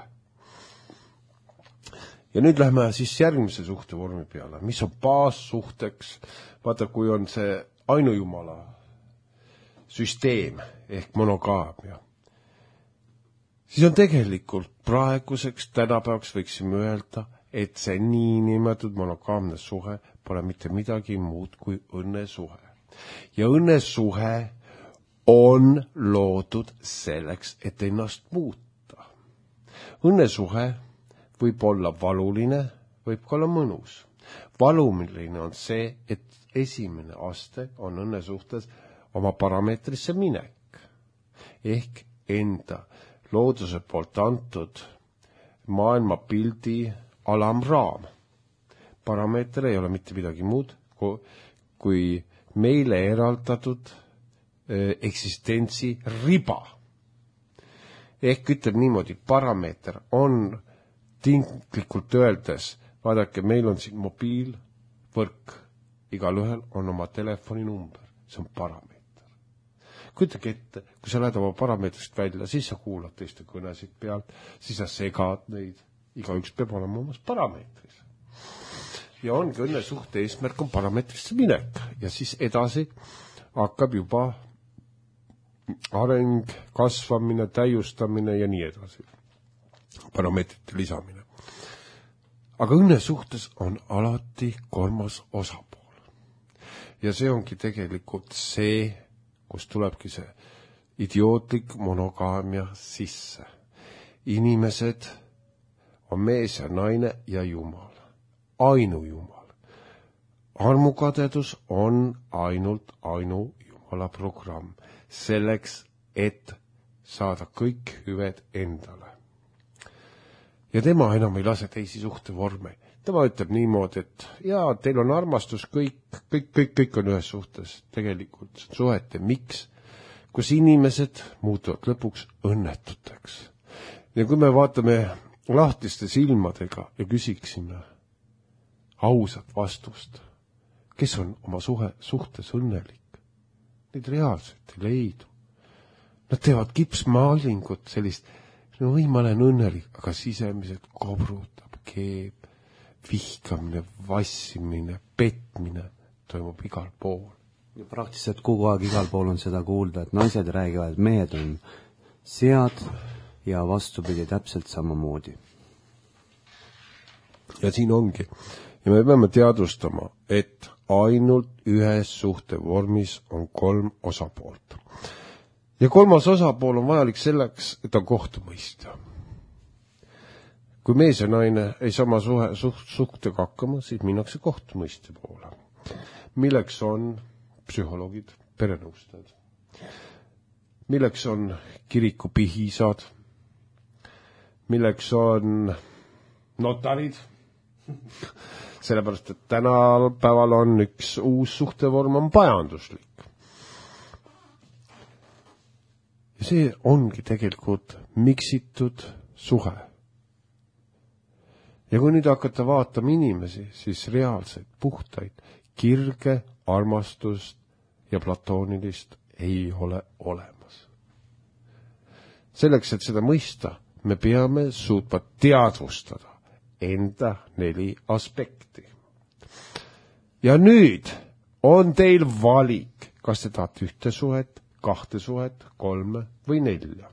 Ja nüüd lähme siis järgmise suhtevormi peale, mis on baassuhteks. Vaata, kui on see ainujumala süsteem ehk monogaamia, siis on tegelikult praeguseks tänapäevaks võiksime öelda, et see niinimetatud monogaamne suhe pole mitte midagi muud kui õnnesuhe. Ja õnnesuhe on loodud selleks, et ennast muuta. Õnnesuhe võib olla valuline, võib ka olla mõnus. Valumiline on see, et esimene aste on õnnesuhtes oma parameetrisse minek ehk enda looduse poolt antud maailmapildi alamraam. Parameeter ei ole mitte midagi muud kui meile eraldatud eksistentsi riba. Ehk ütleb niimoodi, parameeter on tinglikult öeldes, vaadake, meil on siin mobiilvõrk, igalühel on oma telefoninumber, see on parameeter. Kujutage ette, kui sa lähed oma parameetrist välja, siis sa kuulad teiste kõnesid pealt, siis sa segad neid, igaüks peab olema omas parameetris. Ja ongi õnne suhte eesmärk on parameetrisse minek ja siis edasi hakkab juba areng, kasvamine, täiustamine ja nii edasi. Parameetrite lisamine. Aga õnne suhtes on alati kolmas osapool. Ja see ongi tegelikult see, kus tulebki see idiootlik monogaamia sisse. Inimesed on mees ja naine ja Jumal. Ainu Jumal. Armukadedus on ainult ainu Jumala programm. Selleks, et saada kõik hüved endale. Ja tema enam ei lase teisi suhtevorme. Tema ütleb niimoodi, et jaa, teil on armastus, kõik, kõik, kõik, kõik on ühes suhtes. Tegelikult suhete, miks? Kus inimesed muutuvad lõpuks õnnetuteks. Ja kui me vaatame lahtiste silmadega ja küsiksime ausat vastust, kes on oma suhe, suhtes õnnelik? Neid reaalselt ei leidu. Nad teevad kipsmaalingut sellist, no või ma olen õnnelik, aga sisemiselt kobrutab, keeb. Vihkamine, vassimine, petmine toimub igal pool. Ja praktiliselt kogu aeg igal pool on seda kuulda, et naised räägivad, et mehed on sead ja vastupidi täpselt samamoodi. Ja siin ongi. Ja me peame teadvustama, et ainult ühes suhtevormis on kolm osapoolt. Ja kolmas osapool on vajalik selleks, et on kohtumõistja. Kui mees ja naine ei sama suhe, suht, suhtega hakkama, siis minnakse kohtumõistja poole. Milleks on psühholoogid, perenõustajad. Milleks on kirikupihisad. Milleks on notarid. Sellepärast, et tänapäeval on üks uus suhtevorm on pajanduslik. Ja see ongi tegelikult miksitud suhe. Ja kui nüüd hakata vaatama inimesi, siis reaalseid, puhtaid, kirge, armastust ja platoonilist ei ole olemas. Selleks, et seda mõista, me peame suutma teadvustada enda neli aspekti. Ja nüüd on teil valik, kas te tahate ühte suhet, kahte suhet, kolme või nelja.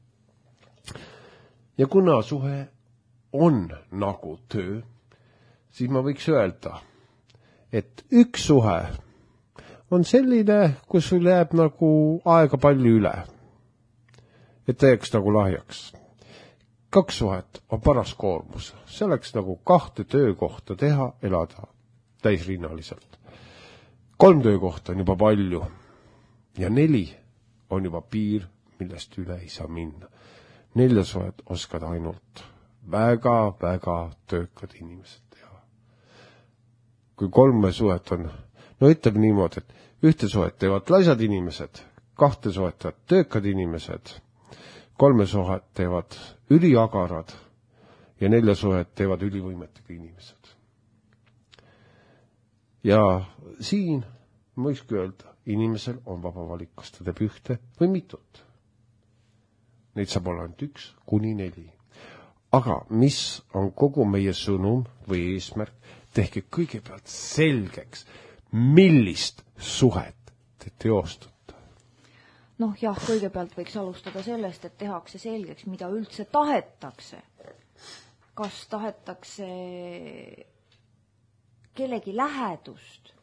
Ja kuna suhe on nagu töö, siis ma võiks öelda, et üks suhe on selline, kus sul jääb nagu aega palju üle, et ta jääks nagu lahjaks. Kaks suhet on paras koormus, selleks nagu kahte töökohta teha, elada täisrinnaliselt. Kolm töökohta on juba palju ja neli on juba piir, millest üle ei saa minna. Nelja suhet oskad ainult väga-väga töökad inimesed teha. Kui kolme suhet on, no ütleb niimoodi, et ühte suhet teevad laisad inimesed, kahte suhet teevad töökad inimesed, kolme suhet teevad üliagarad ja nelja suhet teevad ülivõimetega inimesed. Ja siin võikski öelda, inimesel on vaba valik, kas ta teeb ühte või mitut. Neid saab olla ainult üks kuni neli. Aga mis on kogu meie sõnum või eesmärk? Tehke kõigepealt selgeks, millist suhet te teostate. Noh jah, kõigepealt võiks alustada sellest, et tehakse selgeks, mida üldse tahetakse. Kas tahetakse kellegi lähedust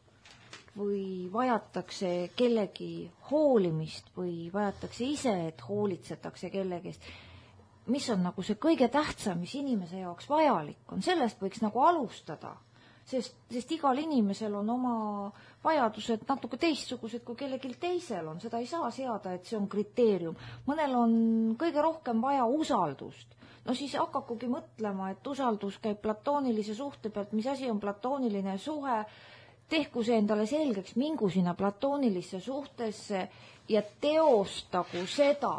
või vajatakse kellegi hoolimist või vajatakse ise, et hoolitsetakse kellegist. Mis on nagu see kõige tähtsam, mis inimese jaoks vajalik on, sellest võiks nagu alustada. Sest, sest igal inimesel on oma vajadused natuke teistsugused kui kellelgi teisel on. Seda ei saa seada, et see on kriteerium. Mõnel on kõige rohkem vaja usaldust. No siis hakakugi mõtlema, et usaldus käib platoonilise suhte pealt, mis asi on platooniline suhe. Tehku see endale selgeks, mingu sinna platoonilisse suhtesse ja teostagu seda.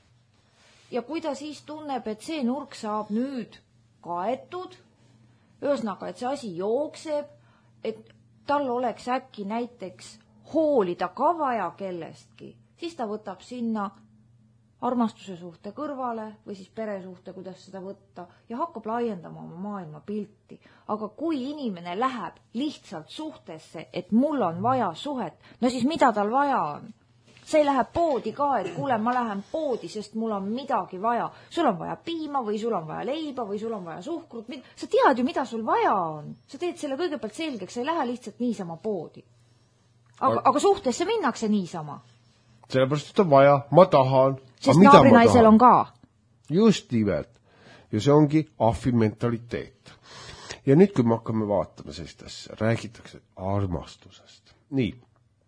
Ja kui ta siis tunneb, et see nurk saab nüüd kaetud, ühesõnaga, et see asi jookseb, et tal oleks äkki näiteks hoolida ka vaja kellestki, siis ta võtab sinna armastuse suhte kõrvale või siis peresuhte, kuidas seda võtta, ja hakkab laiendama oma maailma pilti. Aga kui inimene läheb lihtsalt suhtesse, et mul on vaja suhet, no siis mida tal vaja on? See läheb poodi ka, et kuule, ma lähen poodi, sest mul on midagi vaja. Sul on vaja piima või sul on vaja leiba või sul on vaja suhkrut. Sa tead ju, mida sul vaja on. Sa teed selle kõigepealt selgeks, sa ei lähe lihtsalt niisama poodi. Aga, aga suhtesse minnakse niisama. Sellepärast, et on vaja, ma tahan. Sest naabrinaisel on ka. Just nimelt. Ja see ongi ahvi mentaliteet. Ja nüüd, kui me hakkame vaatama sellist asja, räägitakse armastusest. Nii.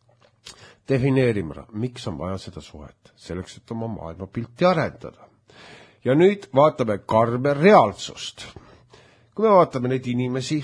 Defineerime, miks on vaja seda suhet, selleks, et oma maailmapilti arendada. Ja nüüd vaatame karme reaalsust. Kui me vaatame neid inimesi,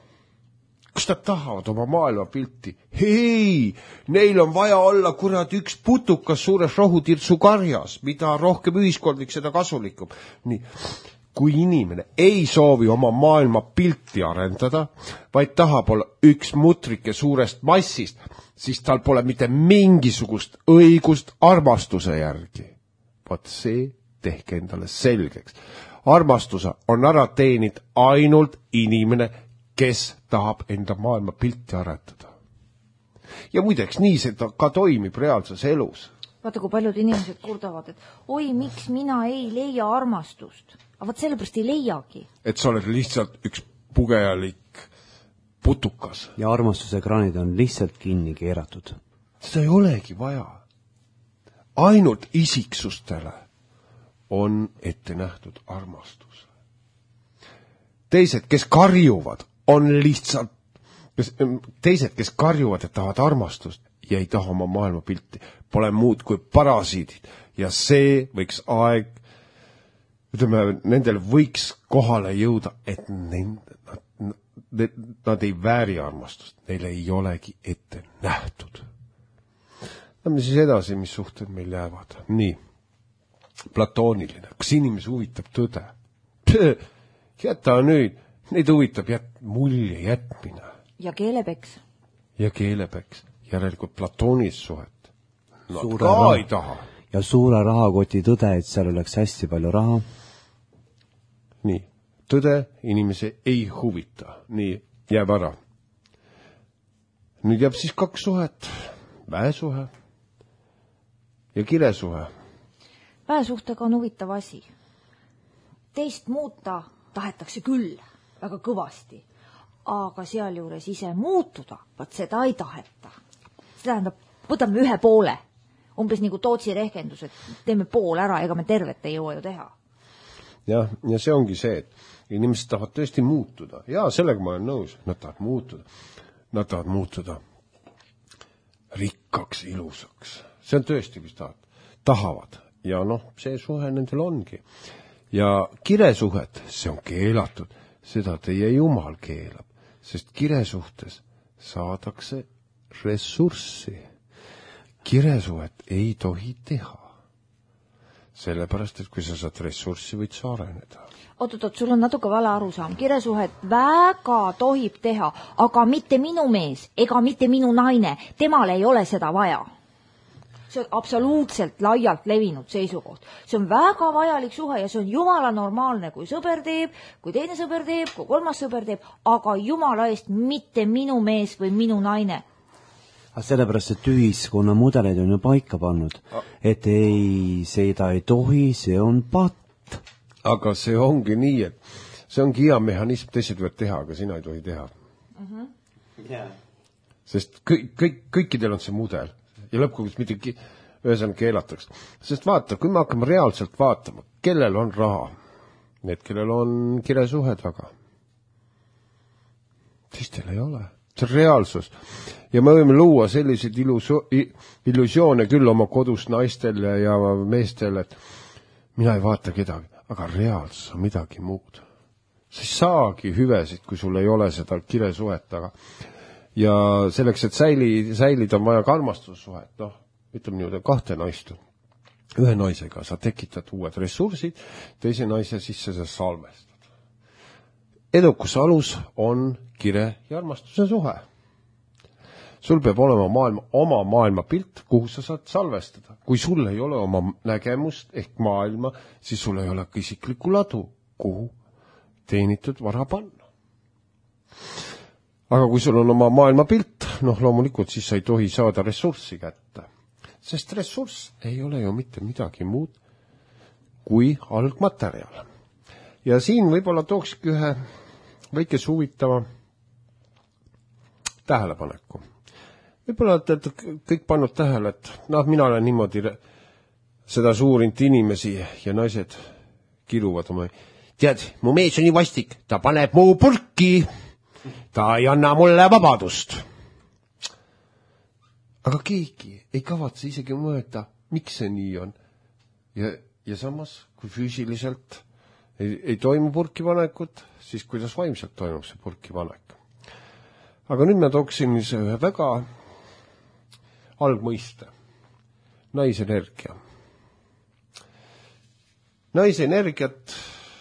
kas nad tahavad oma maailmapilti? Hei, neil on vaja olla kurat üks putukas suures rohutirtsu karjas, mida rohkem ühiskondlik, seda kasulikum. Nii. Kui inimene ei soovi oma maailma pilti arendada, vaid tahab olla üks mutrike suurest massist, siis tal pole mitte mingisugust õigust armastuse järgi. Vaat see tehke endale selgeks. Armastuse on ära teenid ainult inimene, kes tahab enda maailma pilti arendada. Ja muideks, nii see ka toimib reaalses elus. Vaata, kui paljud inimesed kurdavad, et oi, miks mina ei leia armastust. Aga vaat sellepärast ei leiagi. Et sa oled lihtsalt üks pugejalik putukas. Ja armastuse kraanid on lihtsalt kinni keeratud. Seda ei olegi vaja. Ainult isiksustele on ette nähtud armastus. Teised, kes karjuvad, on lihtsalt, teised, kes karjuvad, et tahavad armastust ja ei taha oma maailmapilti, pole muud kui parasiidid. Ja see võiks aeg, ütleme, nendel võiks kohale jõuda, et nende, nad, nad ei vääri armastust. Neile ei olegi ette nähtud. Lähme siis edasi, mis suhted meil jäävad. Nii, platooniline. Kas inimesi huvitab tõde? Püh, jäta nüüd. Neid huvitab jät, mulje jätmine. Ja keelepeks. Ja keelepeks. Järelikult platoonilist suhet. Nad suure ka raha, ei taha. Ja suure rahakoti tõde, et seal oleks hästi palju raha. Nii, tõde inimese ei huvita. Nii, jääb ära. Nüüd jääb siis kaks suhet. Väesuhe ja kiresuhe. Väesuhtega on huvitav asi. Teist muuta tahetakse küll väga kõvasti, aga sealjuures ise muutuda, vaat seda ei taheta. see tähendab, võtame ühe poole. Umbes nagu Tootsi rehkendus, et teeme pool ära, ega me tervet ei jõua ju teha. jah, ja see ongi see, et inimesed tahavad tõesti muutuda. Jaa, sellega ma olen nõus, nad tahavad muutuda. Nad tahavad muutuda rikkaks, ilusaks. See on tõesti, mis tahavad. tahavad. Ja noh, see suhe nendel ongi. Ja kiresuhet, see on keelatud. Seda teie Jumal keelab, sest kiresuhtes saadakse ressurssi. Kiresuhet ei tohi teha. Sellepärast, et kui sa saad ressurssi, võid sa areneda. Oot-oot, sul on natuke vale arusaam. Kiresuhet väga tohib teha, aga mitte minu mees ega mitte minu naine. Temal ei ole seda vaja. See on absoluutselt laialt levinud seisukoht. See on väga vajalik suhe ja see on jumala normaalne, kui sõber teeb, kui teine sõber teeb, kui kolmas sõber teeb, aga jumala eest mitte minu mees või minu naine. Sellepärast, et ühiskonna mudeleid on ju paika pannud, et ei, seda ei tohi, see on patt. Aga see ongi nii, et see ongi hea mehhanism, teised võivad teha, aga sina ei tohi teha. Uh-huh. Yeah. Sest kõik, kõik, kõikidel on see mudel ja lõppkogus mitte ühesõnaga keelataks. Sest vaata, kui me hakkame reaalselt vaatama, kellel on raha, need, kellel on kiresuhe taga, siis teil ei ole. See on reaalsus. Ja me võime luua selliseid iluso- illusioone küll oma kodus naistele ja meestele, et mina ei vaata kedagi, aga reaalsus on midagi muud. Sa ei saagi hüvesid, kui sul ei ole seda kiresuhet taga. Ja selleks, et säili, säilida on vaja ka armastussuhet, noh, ütleme niimoodi, kahte naist. Ühe naisega sa tekitad uued ressursid, teise naise sisse sa salvestad. Edukuse alus on kire ja armastuse suhe. Sul peab olema maailma, oma maailmapilt, kuhu sa saad salvestada. Kui sul ei ole oma nägemust ehk maailma, siis sul ei ole ka isiklikku ladu, kuhu teenitud vara panna. Aga kui sul on oma maailmapilt, noh loomulikult siis sa ei tohi saada ressurssi kätte. Sest ressurss ei ole ju mitte midagi muud kui algmaterjal. Ja siin võib-olla tookski ühe väikese huvitava tähelepaneku. Võib-olla olete kõik pannud tähele, et noh, mina olen niimoodi seda suurinud inimesi ja naised kiruvad oma. Tead, mu mees on nii vastik, ta paneb mu purki, ta ei anna mulle vabadust. Aga keegi ei kavatse isegi mõelda, miks see nii on. Ja, ja samas, kui füüsiliselt ei, ei toimu purkipanekut, siis kuidas vaimselt toimub see purkipanek. Aga nüüd me tooksin ühe väga algmõiste. Naisenergia. Naisenergiat,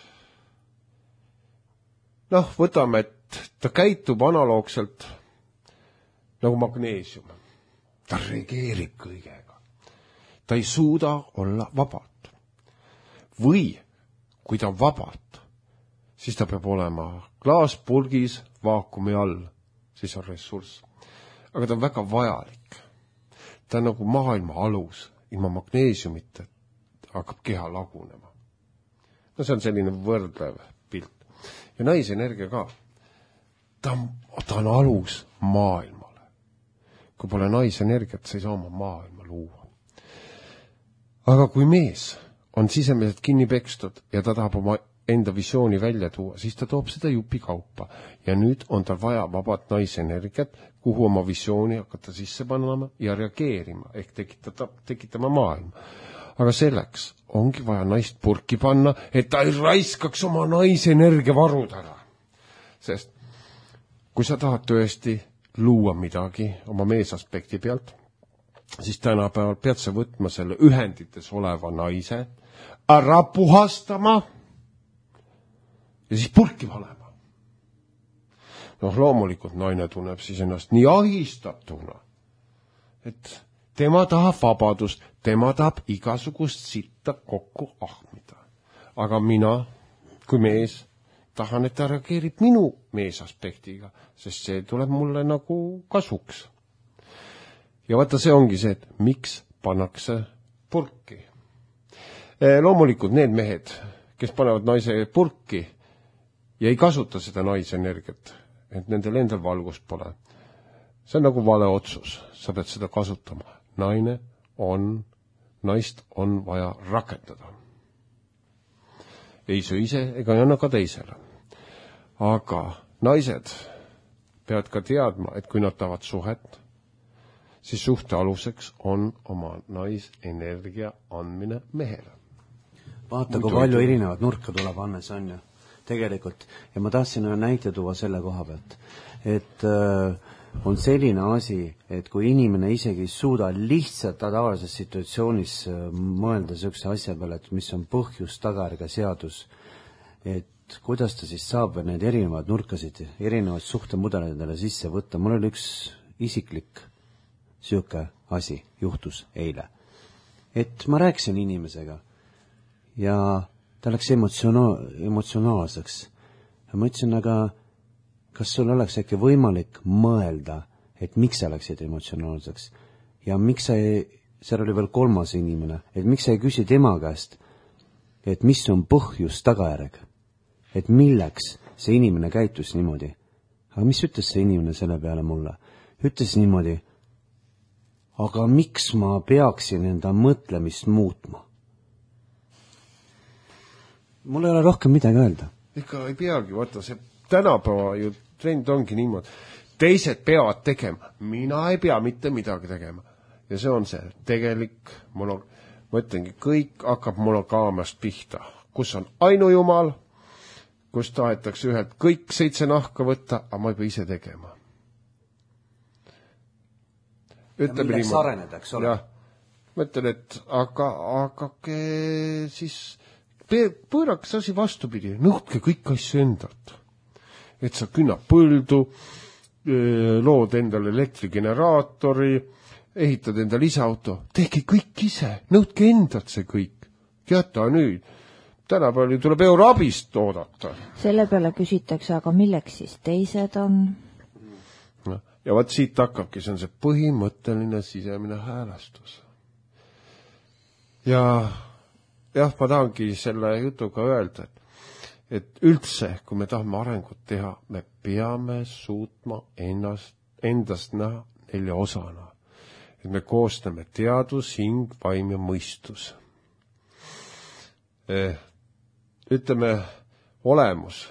noh, võtame, et ta käitub analoogselt nagu magneesium. Ta reageerib kõigega. Ta ei suuda olla vabalt. Või, kui ta on vabalt, siis ta peab olema klaaspurgis vaakumi all. Siis on ressurss. Aga ta on väga vajalik. Ta on nagu maailma alus. Ilma magneesiumita hakkab keha lagunema. No see on selline võrdlev pilt. Ja naisenergia ka. Ta on, ta on alus maailmale. Kui pole naisenergiat, sa ei saa oma maailma luua. Aga kui mees on sisemiselt kinni pekstud ja ta tahab oma enda visiooni välja tuua, siis ta toob seda jupi kaupa. Ja nüüd on tal vaja vabat naisenergiat, kuhu oma visiooni hakata sisse panema ja reageerima, ehk tekitada, tekitama maailma. Aga selleks ongi vaja naist purki panna, et ta ei raiskaks oma naisenergia varud ära. Sest kui sa tahad tõesti luua midagi oma meesaspekti pealt, siis tänapäeval pead sa võtma selle ühendites oleva naise, ära puhastama ja siis purki panema. Noh, loomulikult naine tunneb siis ennast nii ahistatuna, et tema tahab vabadust, tema tahab igasugust sitta kokku ahmida. Aga mina, kui mees, tahan, et ta reageerib minu meesaspektiga, sest see tuleb mulle nagu kasuks. Ja vaata, see ongi see, et miks pannakse purki. Loomulikult need mehed, kes panevad naise purki ja ei kasuta seda naisenergiat, et nendel endal valgust pole. see on nagu vale otsus, sa pead seda kasutama. Naine on, naist on vaja rakendada. Ei söö ise ega ei anna ka teisele. Aga naised peavad ka teadma, et kui nad tahavad suhet, siis suhte aluseks on oma naisenergia andmine mehele. Vaata, kui palju erinevat nurka tuleb Annes on ju, tegelikult. Ja ma tahtsin näite tuua selle koha pealt, et äh, on selline asi, et kui inimene isegi suuda lihtsalt tavalises situatsioonis äh, mõelda sellise asja peale, et mis on põhjus, tagajärge seadus, et kuidas ta siis saab need erinevad nurkasid, erinevad suhtemudeleidele sisse võtta. Mul oli üks isiklik siuke asi juhtus eile. Et ma rääkisin inimesega ja ta läks emotsionaal, emotsionaalseks. Ja ma ütlesin, aga kas sul oleks äkki võimalik mõelda, et miks sa läksid emotsionaalseks ja miks sa ei, seal oli veel kolmas inimene, et miks sa ei küsi tema käest, et mis on põhjus tagajärg, et milleks see inimene käitus niimoodi. Aga mis ütles see inimene selle peale mulle? Ütles niimoodi, aga miks ma peaksin enda mõtlemist muutma? Mul ei ole rohkem midagi öelda. Ega ei peagi, vaata see tänapäeva ju trend ongi niimoodi. Teised peavad tegema, mina ei pea mitte midagi tegema. Ja see on see tegelik, mono, ma ütlengi, kõik hakkab monogaamiast pihta, kus on ainujumal, kus tahetakse ühelt kõik seitse nahka võtta, aga ma ei pea ise tegema. Ütleme ja milleks areneda, eks ole? Jah, ma ütlen, et aga, aga ke, siis pööraks asi vastupidi, nõudke kõik asju endalt. Et sa künnab põldu, lood endale elektrigeneraatori, ehitad endale lisaauto, tehke kõik ise, nõudke endalt see kõik. Jäta nüüd, tänapäeval tuleb euroabist oodata. Selle peale küsitakse, aga milleks siis teised on? Ja vaat siit hakkabki, see on see põhimõtteline sisemine häälestus. Ja jah, ma tahangi selle jutuga öelda, et, et üldse, kui me tahame arengut teha, me peame suutma ennast, endast näha nelja osana. Et me koostame teadus, hing, vaim ja mõistus. Eh, ütleme, olemus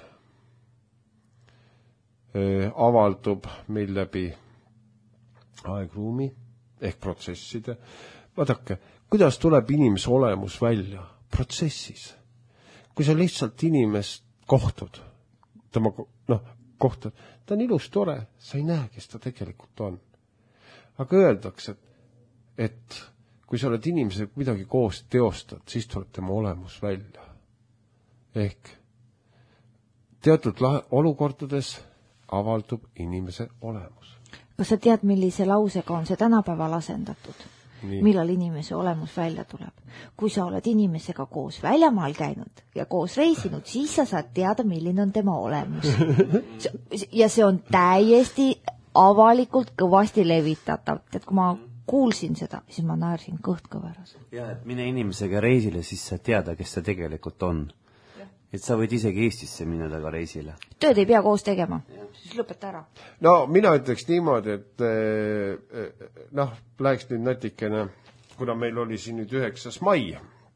eh, avaldub meil läbi aegruumi ehk protsesside. Vaadake, kuidas tuleb inimese olemus välja? Protsessis. Kui sa lihtsalt inimest kohtud, tema, noh, kohtad, ta on ilus, tore, sa ei näe, kes ta tegelikult on. Aga öeldakse, et, et kui sa oled inimesega midagi koos teostad, siis tuleb tema olemus välja. Ehk teatud olukordades avaldub inimese olemus. Kas sa tead, millise lausega on see tänapäeval asendatud? Nii. Millal inimese olemus välja tuleb? Kui sa oled inimesega koos väljamaal käinud ja koos reisinud, siis sa saad teada, milline on tema olemus. Ja see on täiesti avalikult kõvasti levitatav. Et kui ma kuulsin seda, siis ma naersin kõht kõveras. Ja, et mine inimesega reisile, siis sa teada, kes ta tegelikult on. Et sa võid isegi Eestisse minna taga reisile. Tööd ei pea koos tegema, siis lõpeta ära. No mina ütleks niimoodi, et noh, läheks nüüd natikene, kuna meil oli siin nüüd üheksas mai,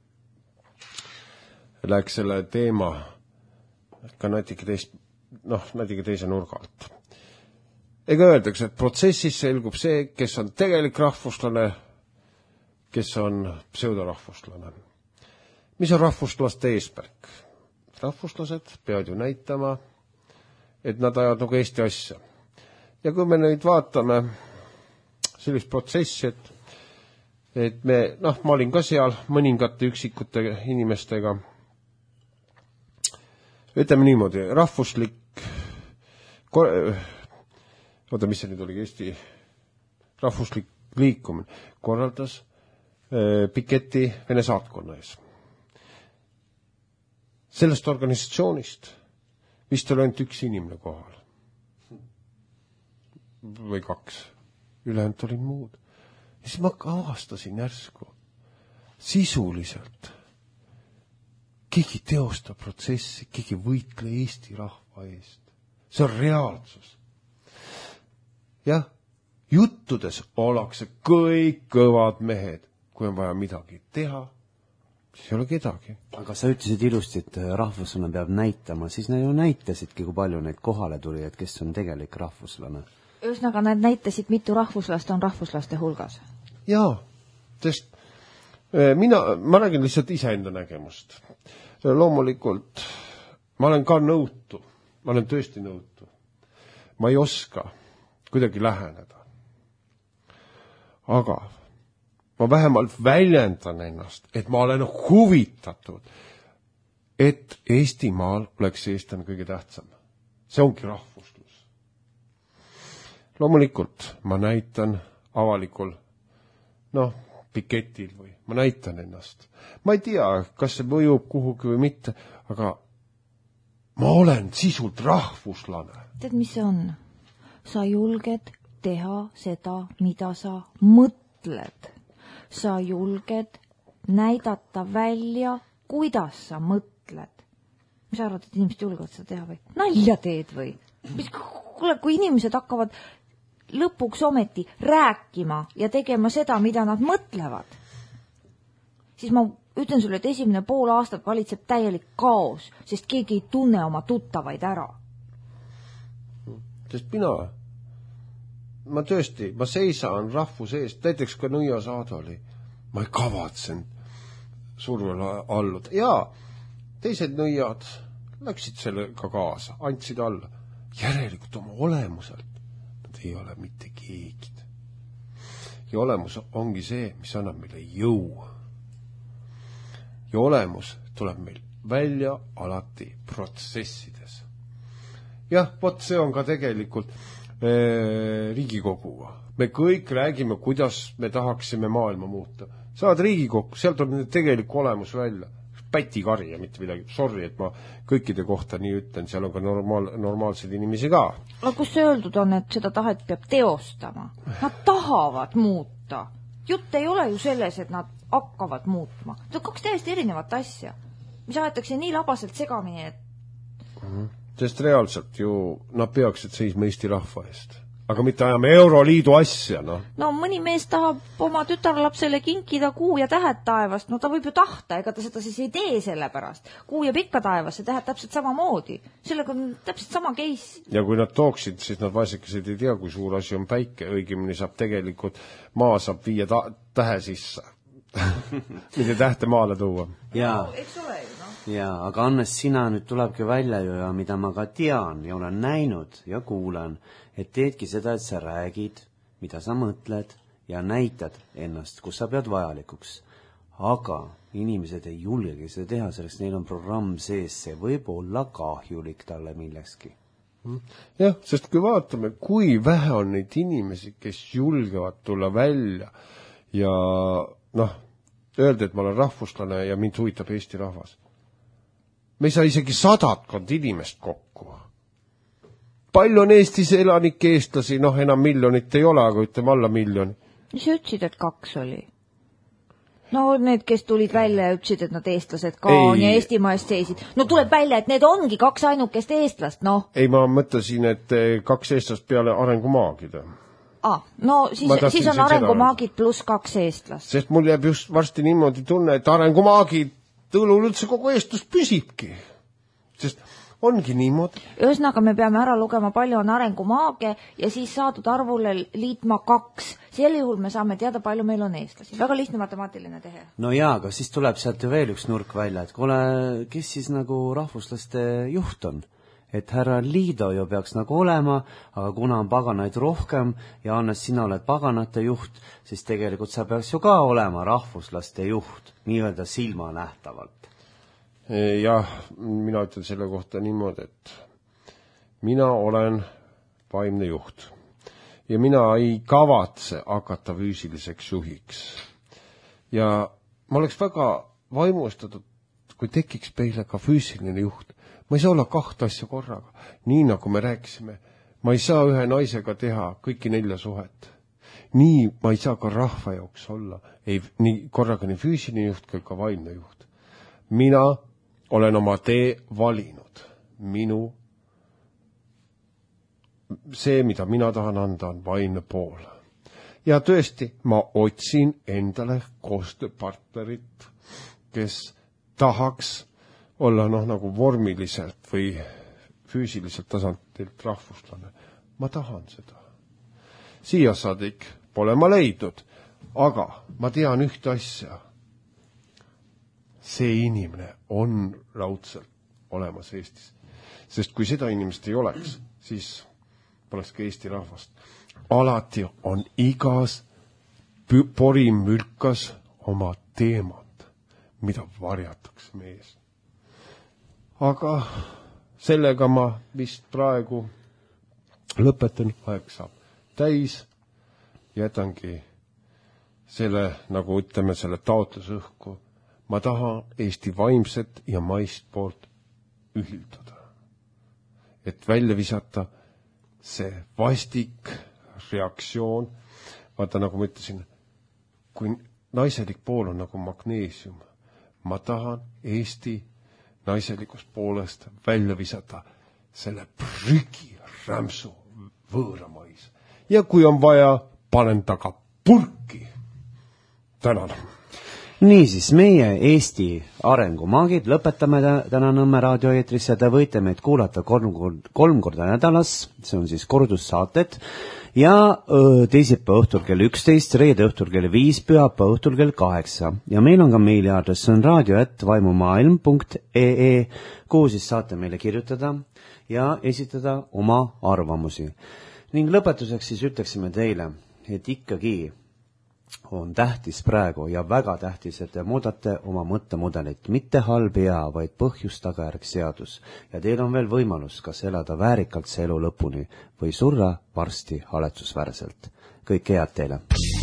läheks selle teema ka natuke teist, noh, natuke teise nurga alt. Ega öeldakse, et protsessis selgub see, kes on tegelik rahvuslane, kes on pseudorahvuslane. Mis on rahvuslaste eesmärk? Rahvuslased peavad ju näitama, et nad ajavad nagu Eesti asja. Ja kui me nüüd vaatame sellist protsessi, et, et me, noh, ma olin ka seal mõningate üksikute inimestega, ütleme niimoodi, rahvuslik, oota, mis see nüüd oli, Eesti rahvuslik liikumine, korraldas eh, piketi Vene saatkonna ees. Sellest organisatsioonist vist oli ainult üks inimene kohal. Või kaks. Ülejäänud olid muud. Ja siis ma avastasin järsku. Sisuliselt. Keegi teostab protsessi, keegi võitle Eesti rahva eest. See on reaalsus. Jah, juttudes ollakse kõik kõvad mehed. Kui on vaja midagi teha, siis ei ole kedagi. Aga sa ütlesid ilusti, et rahvuslane peab näitama, siis nad ju näitasidki, kui palju neid kohale tuli, et kes on tegelik rahvuslane. Ühesõnaga, nad näitasid, mitu rahvuslast on rahvuslaste hulgas. Jaa, sest mina, ma räägin lihtsalt iseenda nägemust. Loomulikult, ma olen ka nõutu, ma olen tõesti nõutu. Ma ei oska kuidagi läheneda. Aga ma vähemalt väljendan ennast, et ma olen huvitatud, et Eestimaal oleks eestlane kõige tähtsam. See ongi rahvuslus. Loomulikult ma näitan avalikul, noh, piketil või ma näitan ennast. Ma ei tea, kas see mõjub kuhugi või mitte, aga ma olen sisult rahvuslane. Tead, mis see on? Sa julged teha seda, mida sa mõtled. Sa julged näidata välja, kuidas sa mõtled. Mis arvad, et inimesed julgevad seda teha või? Nalja teed või? Mis, kuule, kui inimesed hakkavad lõpuks ometi rääkima ja tegema seda, mida nad mõtlevad, siis ma ütlen sulle, et esimene pool aastat valitseb täielik kaos, sest keegi ei tunne oma tuttavaid ära. Sest mina, ma tõesti, ma seisan rahvuse eest, näiteks ka Nõia Saadoli, ma ei kavatsen survele alluda. Jaa, teised nõiad läksid sellega kaasa, andsid alla. Järelikult oma olemuselt nad ei ole mitte keegi. Ja olemus ongi see, mis annab meile jõu. Ja olemus tuleb meil välja alati protsessides. Jah, vot see on ka tegelikult eh, Riigikoguga. Me kõik räägime, kuidas me tahaksime maailma muuta. Saad Riigikokku, sealt on tegelik olemus välja. Pätikari ja mitte midagi. Sorry, et ma kõikide kohta nii ütlen, seal on ka normaal, normaalsed inimesi ka. Aga kus see öeldud on, et seda tahet peab teostama? Nad tahavad muuta. Jutt ei ole ju selles, et nad hakkavad muutma. See on kaks täiesti erinevat asja, mis aetakse nii labaselt segamini, et... Mm-hmm. Sest reaalselt ju nad peaksid seisma Eesti rahva eest. Aga mitte ajame Euroliidu asja, noh. No mõni mees tahab oma tütarlapsele kinkida kuu ja tähed taevast. No ta võib ju tahta, ega ta seda siis ei tee selle pärast. Kuu ja pikka taevast, see tähed täpselt sama moodi. Sellega on täpselt sama case. Ja kui nad tooksid, siis nad vaesekesed ei tea, kui suur asi on päike. Õigemini saab tegelikult, maa saab viia ta tähe sisse. Mitte tähte maale tuua. Jaa. No, eks ole ju, noh. Jaa, aga Annes, sina nüüd tulebki välja ju ja mida ma ka tean ja olen näinud ja kuulen, et teedki seda, et sa räägid, mida sa mõtled ja näitad ennast, kus sa pead vajalikuks. Aga inimesed ei julgegi seda teha, selleks neil on programm sees, see võib olla kahjulik talle millekski. Jah, sest kui vaatame, kui vähe on neid inimesi, kes julgevad tulla välja ja noh, öelda, et ma olen rahvuslane ja mind huvitab Eesti rahvas. Me ei saa isegi sadatkond inimest kokku. Palju on Eestis elanike eestlasi, noh enam miljonit ei ole, aga ütleme alla miljoni. Mis sa ütlesid, et kaks oli? No need, kes tulid välja ja ütlesid, et nad eestlased ka ei. On ja Eestimaa eest seisid. No tuleb välja, et need ongi kaks ainukest eestlast, noh. Ei, ma mõtlesin, et kaks eestlast peale arengumaagid. Ah, no siis, siis on arengumaagid pluss kaks eestlast. Sest mul jääb just varsti niimoodi tunne, et arengumaagid tõlul üldse kogu eestlus püsibki. Sest ongi niimoodi. Ühesõnaga me peame ära lugema, palju on arengumaage ja siis saadud arvule liitma kaks. Sel juhul me saame teada, palju meil on eestlasi. Väga lihtne matemaatiline tehe. No jaa, aga siis tuleb sealt ju veel üks nurk välja, et kuule, kes siis nagu rahvuslaste juht on? Et härra Liido ju peaks nagu olema, aga kuna on paganaid rohkem ja Annes, sina oled paganate juht, siis tegelikult sa peaks ju ka olema rahvuslaste juht, nii-öelda silmanähtavalt. Jah, mina ütlen selle kohta niimoodi, et mina olen vaimne juht ja mina ei kavatse hakata füüsiliseks juhiks. Ja ma oleks väga vaimustatud, kui tekiks meile ka füüsiline juht. Ma ei saa olla kahte asja korraga. Nii nagu me rääkisime, ma ei saa ühe naisega teha kõiki nelja suhet. Nii ma ei saa ka rahva jaoks olla. Ei, nii, korraga nii füüsiline juht kui ka vaimne juht. Mina olen oma tee valinud. Minu, see, mida mina tahan anda, on vaimne pool. ja tõesti, ma otsin endale koostööpartnerit, kes tahaks olla noh, nagu vormiliselt või füüsiliselt tasandilt rahvuslane. Ma tahan seda. Siia saadik pole ma leidnud, aga ma tean ühte asja. See inimene on raudselt olemas Eestis. Sest kui seda inimest ei oleks, siis poleks ka Eesti rahvast. Alati on igas porimülkas oma teemad, mida varjatakse mees. Aga sellega ma vist praegu lõpetan, aeg saab täis, jätangi selle, nagu ütleme, selle taotlusõhku. Ma tahan Eesti vaimset ja maist poolt ühildada. Et välja visata see vastik reaktsioon. Vaata, nagu ma ütlesin, kui naiselik pool on nagu magneesium, ma tahan Eesti naiselikust poolest välja visata selle prügi rämsu võõramais. Ja kui on vaja, panen taga purki. Tänan. Niisiis, meie Eesti arengumaagid lõpetame täna Nõmme raadioeetris ja te võite meid kuulata kolm, kolm korda nädalas, see on siis kordussaated, ja öö, teisipäeva õhtul kell üksteist, reede õhtul kell viis, pühapäeva õhtul kell kaheksa. Ja meil on ka meiliaadress, see on radio at vaimumaailm punkt ee, kuhu siis saate meile kirjutada ja esitada oma arvamusi. Ning lõpetuseks siis ütleksime teile, et ikkagi on tähtis praegu ja väga tähtis, et te muudate oma mõttemudelit, mitte halb hea, vaid põhjus tagajärg seadus. Ja teil on veel võimalus kas elada väärikalt see elu lõpuni või surra varsti haletsusväärselt. Kõik head teile!